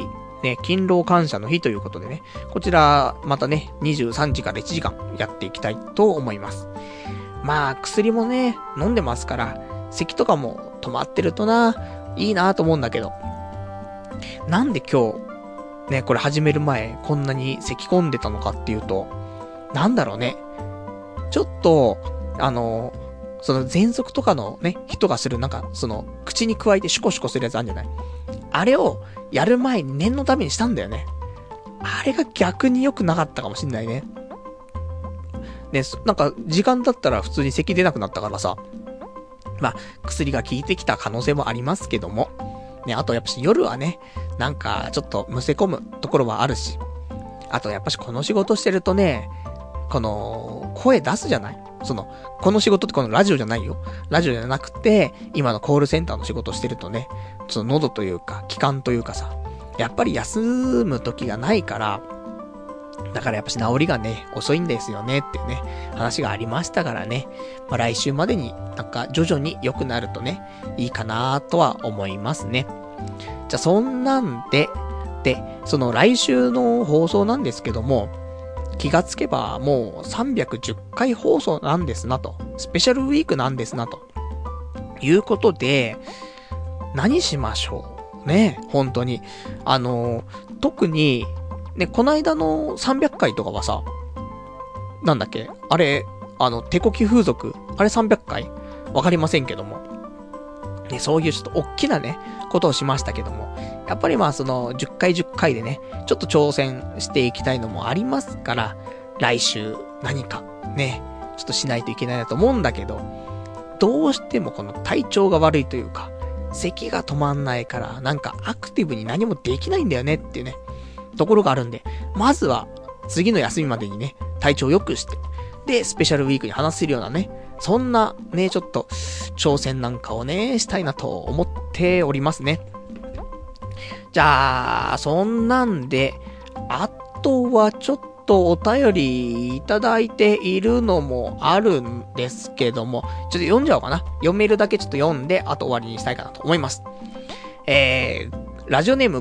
ね、勤労感謝の日ということでね、こちら、またね、23時から1時間やっていきたいと思います。まあ、薬もね、飲んでますから、咳とかも止まってるとな、いいなと思うんだけど、なんで今日、ね、これ始める前、こんなに咳込んでたのかっていうと、なんだろうね。ちょっと、その喘息とかのね、人がするなんか、その、口に加えてシュコシュコするやつあるんじゃない？あれを、やる前に念のためにしたんだよね。あれが逆に良くなかったかもしんないね。ね、なんか、時間だったら普通に咳出なくなったからさ、まあ、薬が効いてきた可能性もありますけども、ね、あとやっぱし夜はね、なんか、ちょっとむせ込むところはあるし、あとやっぱしこの仕事してるとね、この、声出すじゃない？この仕事ってこのラジオじゃないよ。ラジオじゃなくて、今のコールセンターの仕事してるとね、その喉というか、気管というかさ、やっぱり休む時がないから、だからやっぱし治りがね、遅いんですよねっていうね、話がありましたからね。まあ来週までになんか徐々に良くなるとね、いいかなとは思いますね。じゃあそんなんで、その来週の放送なんですけども、気がつけばもう310回放送なんですなと。スペシャルウィークなんですなと。いうことで、何しましょうね、本当に。特に、ね、こないだの300回とかはさ、なんだっけあれ、手こき風俗あれ300回わかりませんけども。ね、そういうちょっと大きなね、ことをしましたけども。やっぱりまあその10回10回でね、ちょっと挑戦していきたいのもありますから、来週何かね、ちょっとしないといけないなと思うんだけど、どうしてもこの体調が悪いというか、咳が止まんないから、なんかアクティブに何もできないんだよねっていうね、ところがあるんで、まずは次の休みまでにね、体調を良くして、で、スペシャルウィークに話せるようなね、そんなね、ちょっと挑戦なんかをね、したいなと思っておりますね。じゃあ、そんなんで、あとはちょっとお便りいただいているのもあるんですけども、ちょっと読んじゃおうかな。読めるだけちょっと読んで、あと終わりにしたいかなと思います。ラジオネーム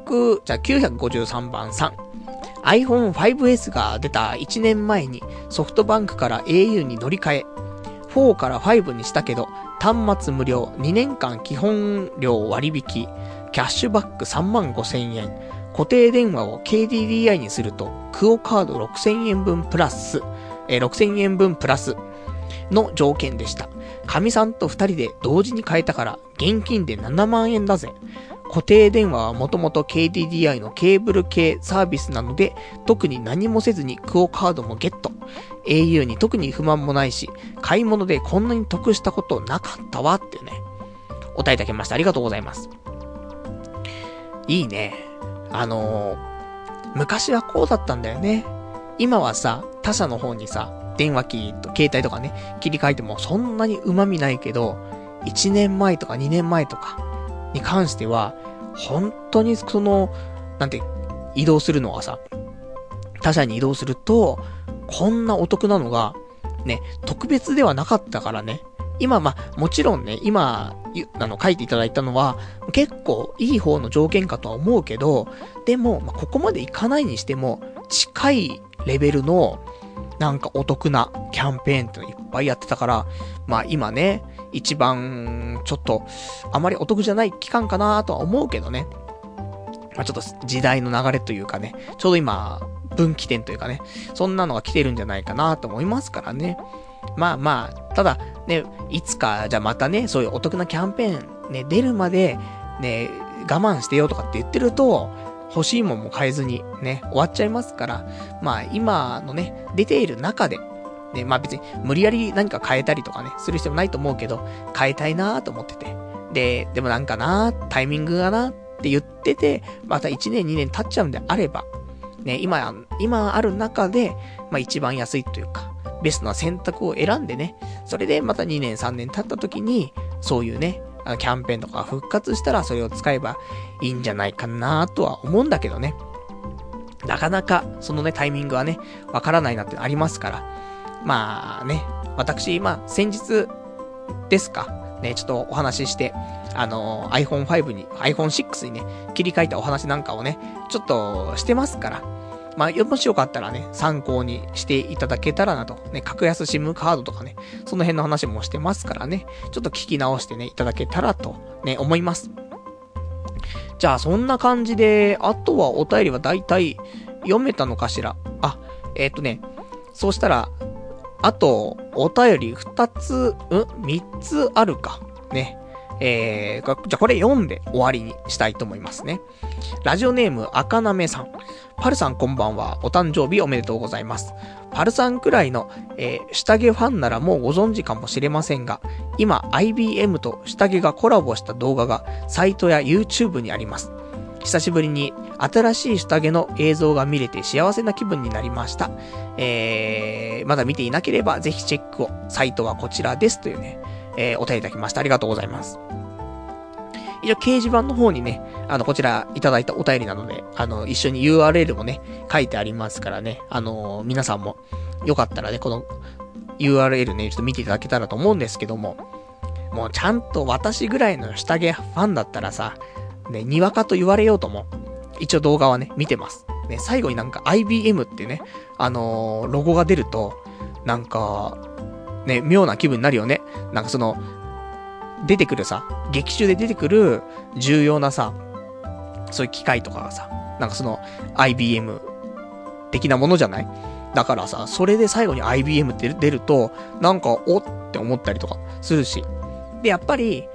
953番さん。iPhone 5S が出た1年前にソフトバンクから au に乗り換え、4から5にしたけど、端末無料、2年間基本料割引、キャッシュバック35,000円、固定電話を KDDI にすると、クオカード6,000円分プラス、6,000円分プラスの条件でした。神さんと2人で同時に変えたから、現金で7万円だぜ。固定電話はもともと KDDI のケーブル系サービスなので、特に何もせずにクオカードもゲット。au に特に不満もないし、買い物でこんなに得したことなかったわってね。お答えいただきました。ありがとうございます。いいね。昔はこうだったんだよね。今はさ、他社の方にさ、電話機と携帯とかね、切り替えてもそんなに旨味ないけど、1年前とか2年前とかに関しては、本当に移動するのがさ、他社に移動すると、こんなお得なのが、ね、特別ではなかったからね。今、もちろんね、今、書いていただいたのは、結構いい方の条件かとは思うけど、でも、ここまでいかないにしても、近いレベルの、なんかお得なキャンペーンってのいっぱいやってたから、今ね、一番、ちょっと、あまりお得じゃない期間かなとは思うけどね。ちょっと時代の流れというかね、ちょうど今、分岐点というかね、そんなのが来てるんじゃないかなと思いますからね。ただ、ね、いつか、じゃあまたね、そういうお得なキャンペーン、ね、出るまで、ね、我慢してよとかって言ってると、欲しいもんも買えずに、ね、終わっちゃいますから、今のね、出ている中で、ね、別に無理やり何か変えたりとかね、する必要もないと思うけど、変えたいなと思ってて。でもなんかな、タイミングがなって言ってて、また1年2年経っちゃうんであれば、ね、今ある中で、一番安いというか、ベストな選択を選んでね、それでまた2年3年経った時に、そういうね、キャンペーンとか復活したらそれを使えばいいんじゃないかなとは思うんだけどね。なかなか、そのね、タイミングはね、わからないなってありますから。私、先日ですか。 ね、ちょっとお話しして、iPhone5 に、iPhone6 にね、切り替えたお話なんかをね、ちょっとしてますから、まあ、もしよかったらね、参考にしていただけたらなと。ね、格安 SIM カードとかね、その辺の話もしてますからね、ちょっと聞き直してね、いただけたらと、ね、思います。じゃあ、そんな感じで、あとはお便りはだいたい読めたのかしら。そうしたら、あと、お便り3つあるか。ね。じゃあこれ読んで終わりにしたいと思いますね。ラジオネーム、赤なめさん。パルさんこんばんは。お誕生日おめでとうございます。パルさんくらいの、下着ファンならもうご存知かもしれませんが、今 IBM と下着がコラボした動画がサイトや YouTube にあります。久しぶりに新しい下着の映像が見れて幸せな気分になりました。まだ見ていなければぜひチェックを。サイトはこちらですというね、お便りいただきました。ありがとうございます。一応掲示板の方にね、こちらいただいたお便りなので、一緒に URL もね、書いてありますからね、皆さんもよかったらね、この URL ね、ちょっと見ていただけたらと思うんですけども、もうちゃんと私ぐらいの下着ファンだったらさ、ね、にわかと言われようとも、一応動画はね、見てます。ね、最後になんか IBM ってね、ロゴが出ると、なんか、ね、妙な気分になるよね。なんかその、出てくるさ、劇中で出てくる重要なさ、そういう機械とかがさ、なんかその IBM 的なものじゃない？だからさ、それで最後に IBM って出ると、なんかおって思ったりとかするし。で、やっぱり、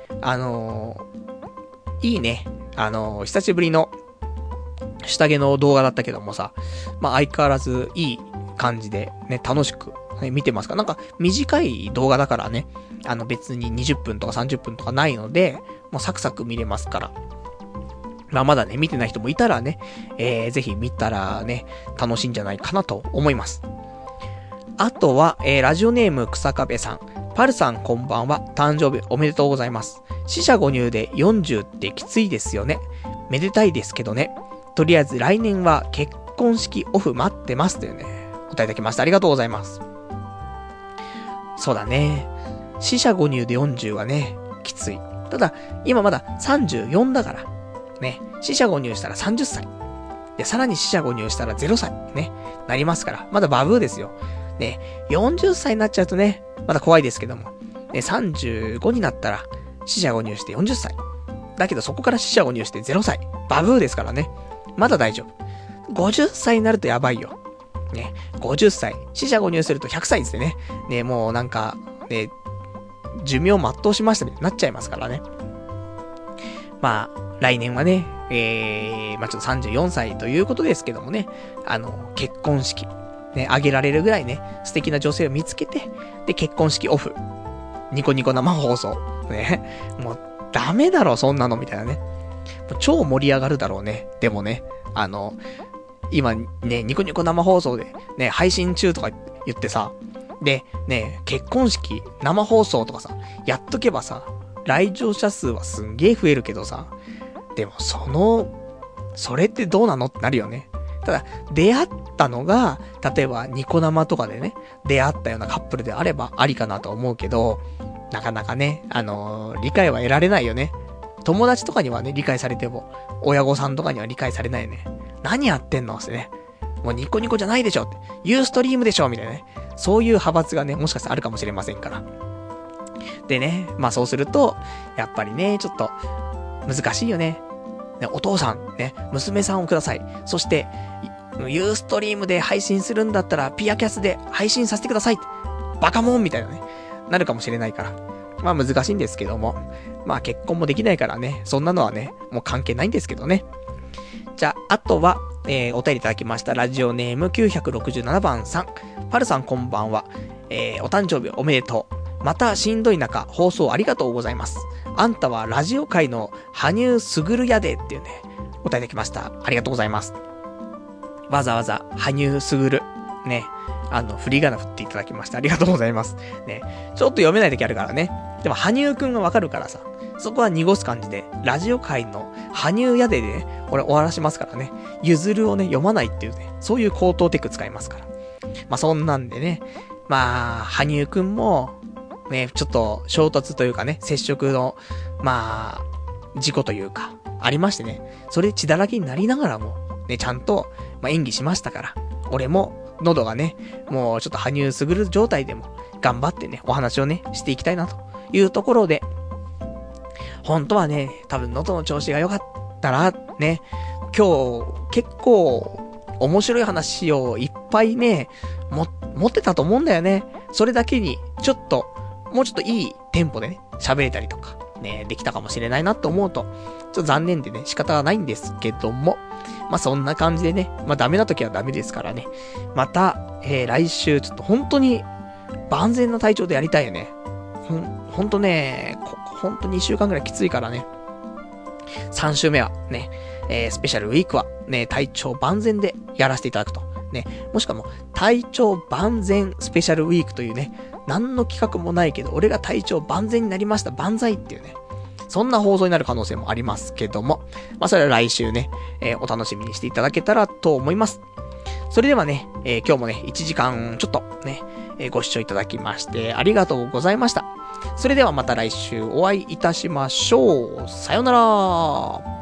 いいね。久しぶりの下着の動画だったけどもさ、まあ相変わらずいい感じでね、楽しく、ね、見てますか。なんか短い動画だからね、別に20分とか30分とかないので、もうサクサク見れますから。まあまだね、見てない人もいたらね、ぜひ見たらね、楽しいんじゃないかなと思います。あとは、ラジオネーム草壁さん。パルさんこんばんは。誕生日おめでとうございます。四捨五入で40ってきついですよね。めでたいですけどね。とりあえず来年は結婚式オフ待ってますというね、お答えいただきました。ありがとうございます。そうだね。四捨五入で40はね、きつい。ただ、今まだ34だから。ね。四捨五入したら30歳。で、さらに四捨五入したら0歳。ね。なりますから。まだバブーですよ。ね。40歳になっちゃうとね、まだ怖いですけども。ね、35になったら、四捨五入して40歳。だけどそこから四捨五入して0歳。バブーですからね。まだ大丈夫。50歳になるとやばいよ。ね。50歳。四捨五入すると100歳ですね。ね、もうなんか、ね、寿命全うしましたみたいになっちゃいますからね。まあ、来年はね、まあちょっと34歳ということですけどもね、結婚式、ね、挙げられるぐらいね、素敵な女性を見つけて、で、結婚式オフ。ニコニコ生放送。ね。もう、ダメだろ、そんなの、みたいなね。超盛り上がるだろうね。でもね、今ね、ニコニコ生放送で、ね、配信中とか言ってさ、で、ね、結婚式、生放送とかさ、やっとけばさ、来場者数はすんげえ増えるけどさ、でもそれってどうなのってなるよね。ただ、出会ったのが、例えばニコ生とかでね、出会ったようなカップルであればありかなと思うけど、なかなかね、理解は得られないよね。友達とかにはね、理解されても、親御さんとかには理解されないよね。何やってんのってね。もうニコニコじゃないでしょって。ユーストリームでしょみたいなね。そういう派閥がね、もしかしたらあるかもしれませんから。でね、まあそうすると、やっぱりね、ちょっと、難しいよね。ね、お父さん、ね、娘さんをください。そして、ユーストリームで配信するんだったら、ピアキャスで配信させてください。バカモンみたいなね、なるかもしれないから。まあ難しいんですけども。まあ結婚もできないからね、そんなのはね、もう関係ないんですけどね。じゃあ、あとは、お便りいただきました。ラジオネーム967番さん。パルさんこんばんは。お誕生日おめでとう。またしんどい中、放送ありがとうございます。あんたはラジオ界の羽生すぐるやでっていうね、お便りいただきました。ありがとうございます。わざわざ、羽生すぐる。ね。振り仮名振っていただきました。ありがとうございます。ね。ちょっと読めない時あるからね。でも、羽生くんがわかるからさ。そこは濁す感じで、ラジオ界の羽生やでね、俺終わらしますからね。ゆずるをね、読まないっていうね、そういう高等テク使いますから。まあ、そんなんでね。まあ、羽生くんも、 ね、ちょっと衝突というかね、接触の、事故というか、ありましてね、それで血だらけになりながらも、ね、ちゃんと、演技しましたから、俺も、喉がね、もうちょっと羽生すぐる状態でも、頑張ってね、お話をね、していきたいなというところで、本当はね、多分喉の調子が良かったら、ね、今日、結構、面白い話をいっぱいね、持ってたと思うんだよね。それだけに、もうちょっといいテンポでね、喋れたりとか、ね、できたかもしれないなと思うと、ちょっと残念でね、仕方がないんですけども、そんな感じでね、ダメな時はダメですからね。また、来週、ちょっと本当に、万全な体調でやりたいよね。ほんとね、ほんと2週間ぐらいきついからね。3週目はね、スペシャルウィークはね、体調万全でやらせていただくと。ね、もしくはもう、体調万全スペシャルウィークというね、何の企画もないけど、俺が体調万全になりました、万歳っていうね、そんな放送になる可能性もありますけども、それは来週ね、お楽しみにしていただけたらと思います。それではね、今日もね、1時間ちょっとね、ご視聴いただきましてありがとうございました。それではまた来週お会いいたしましょう。さよなら。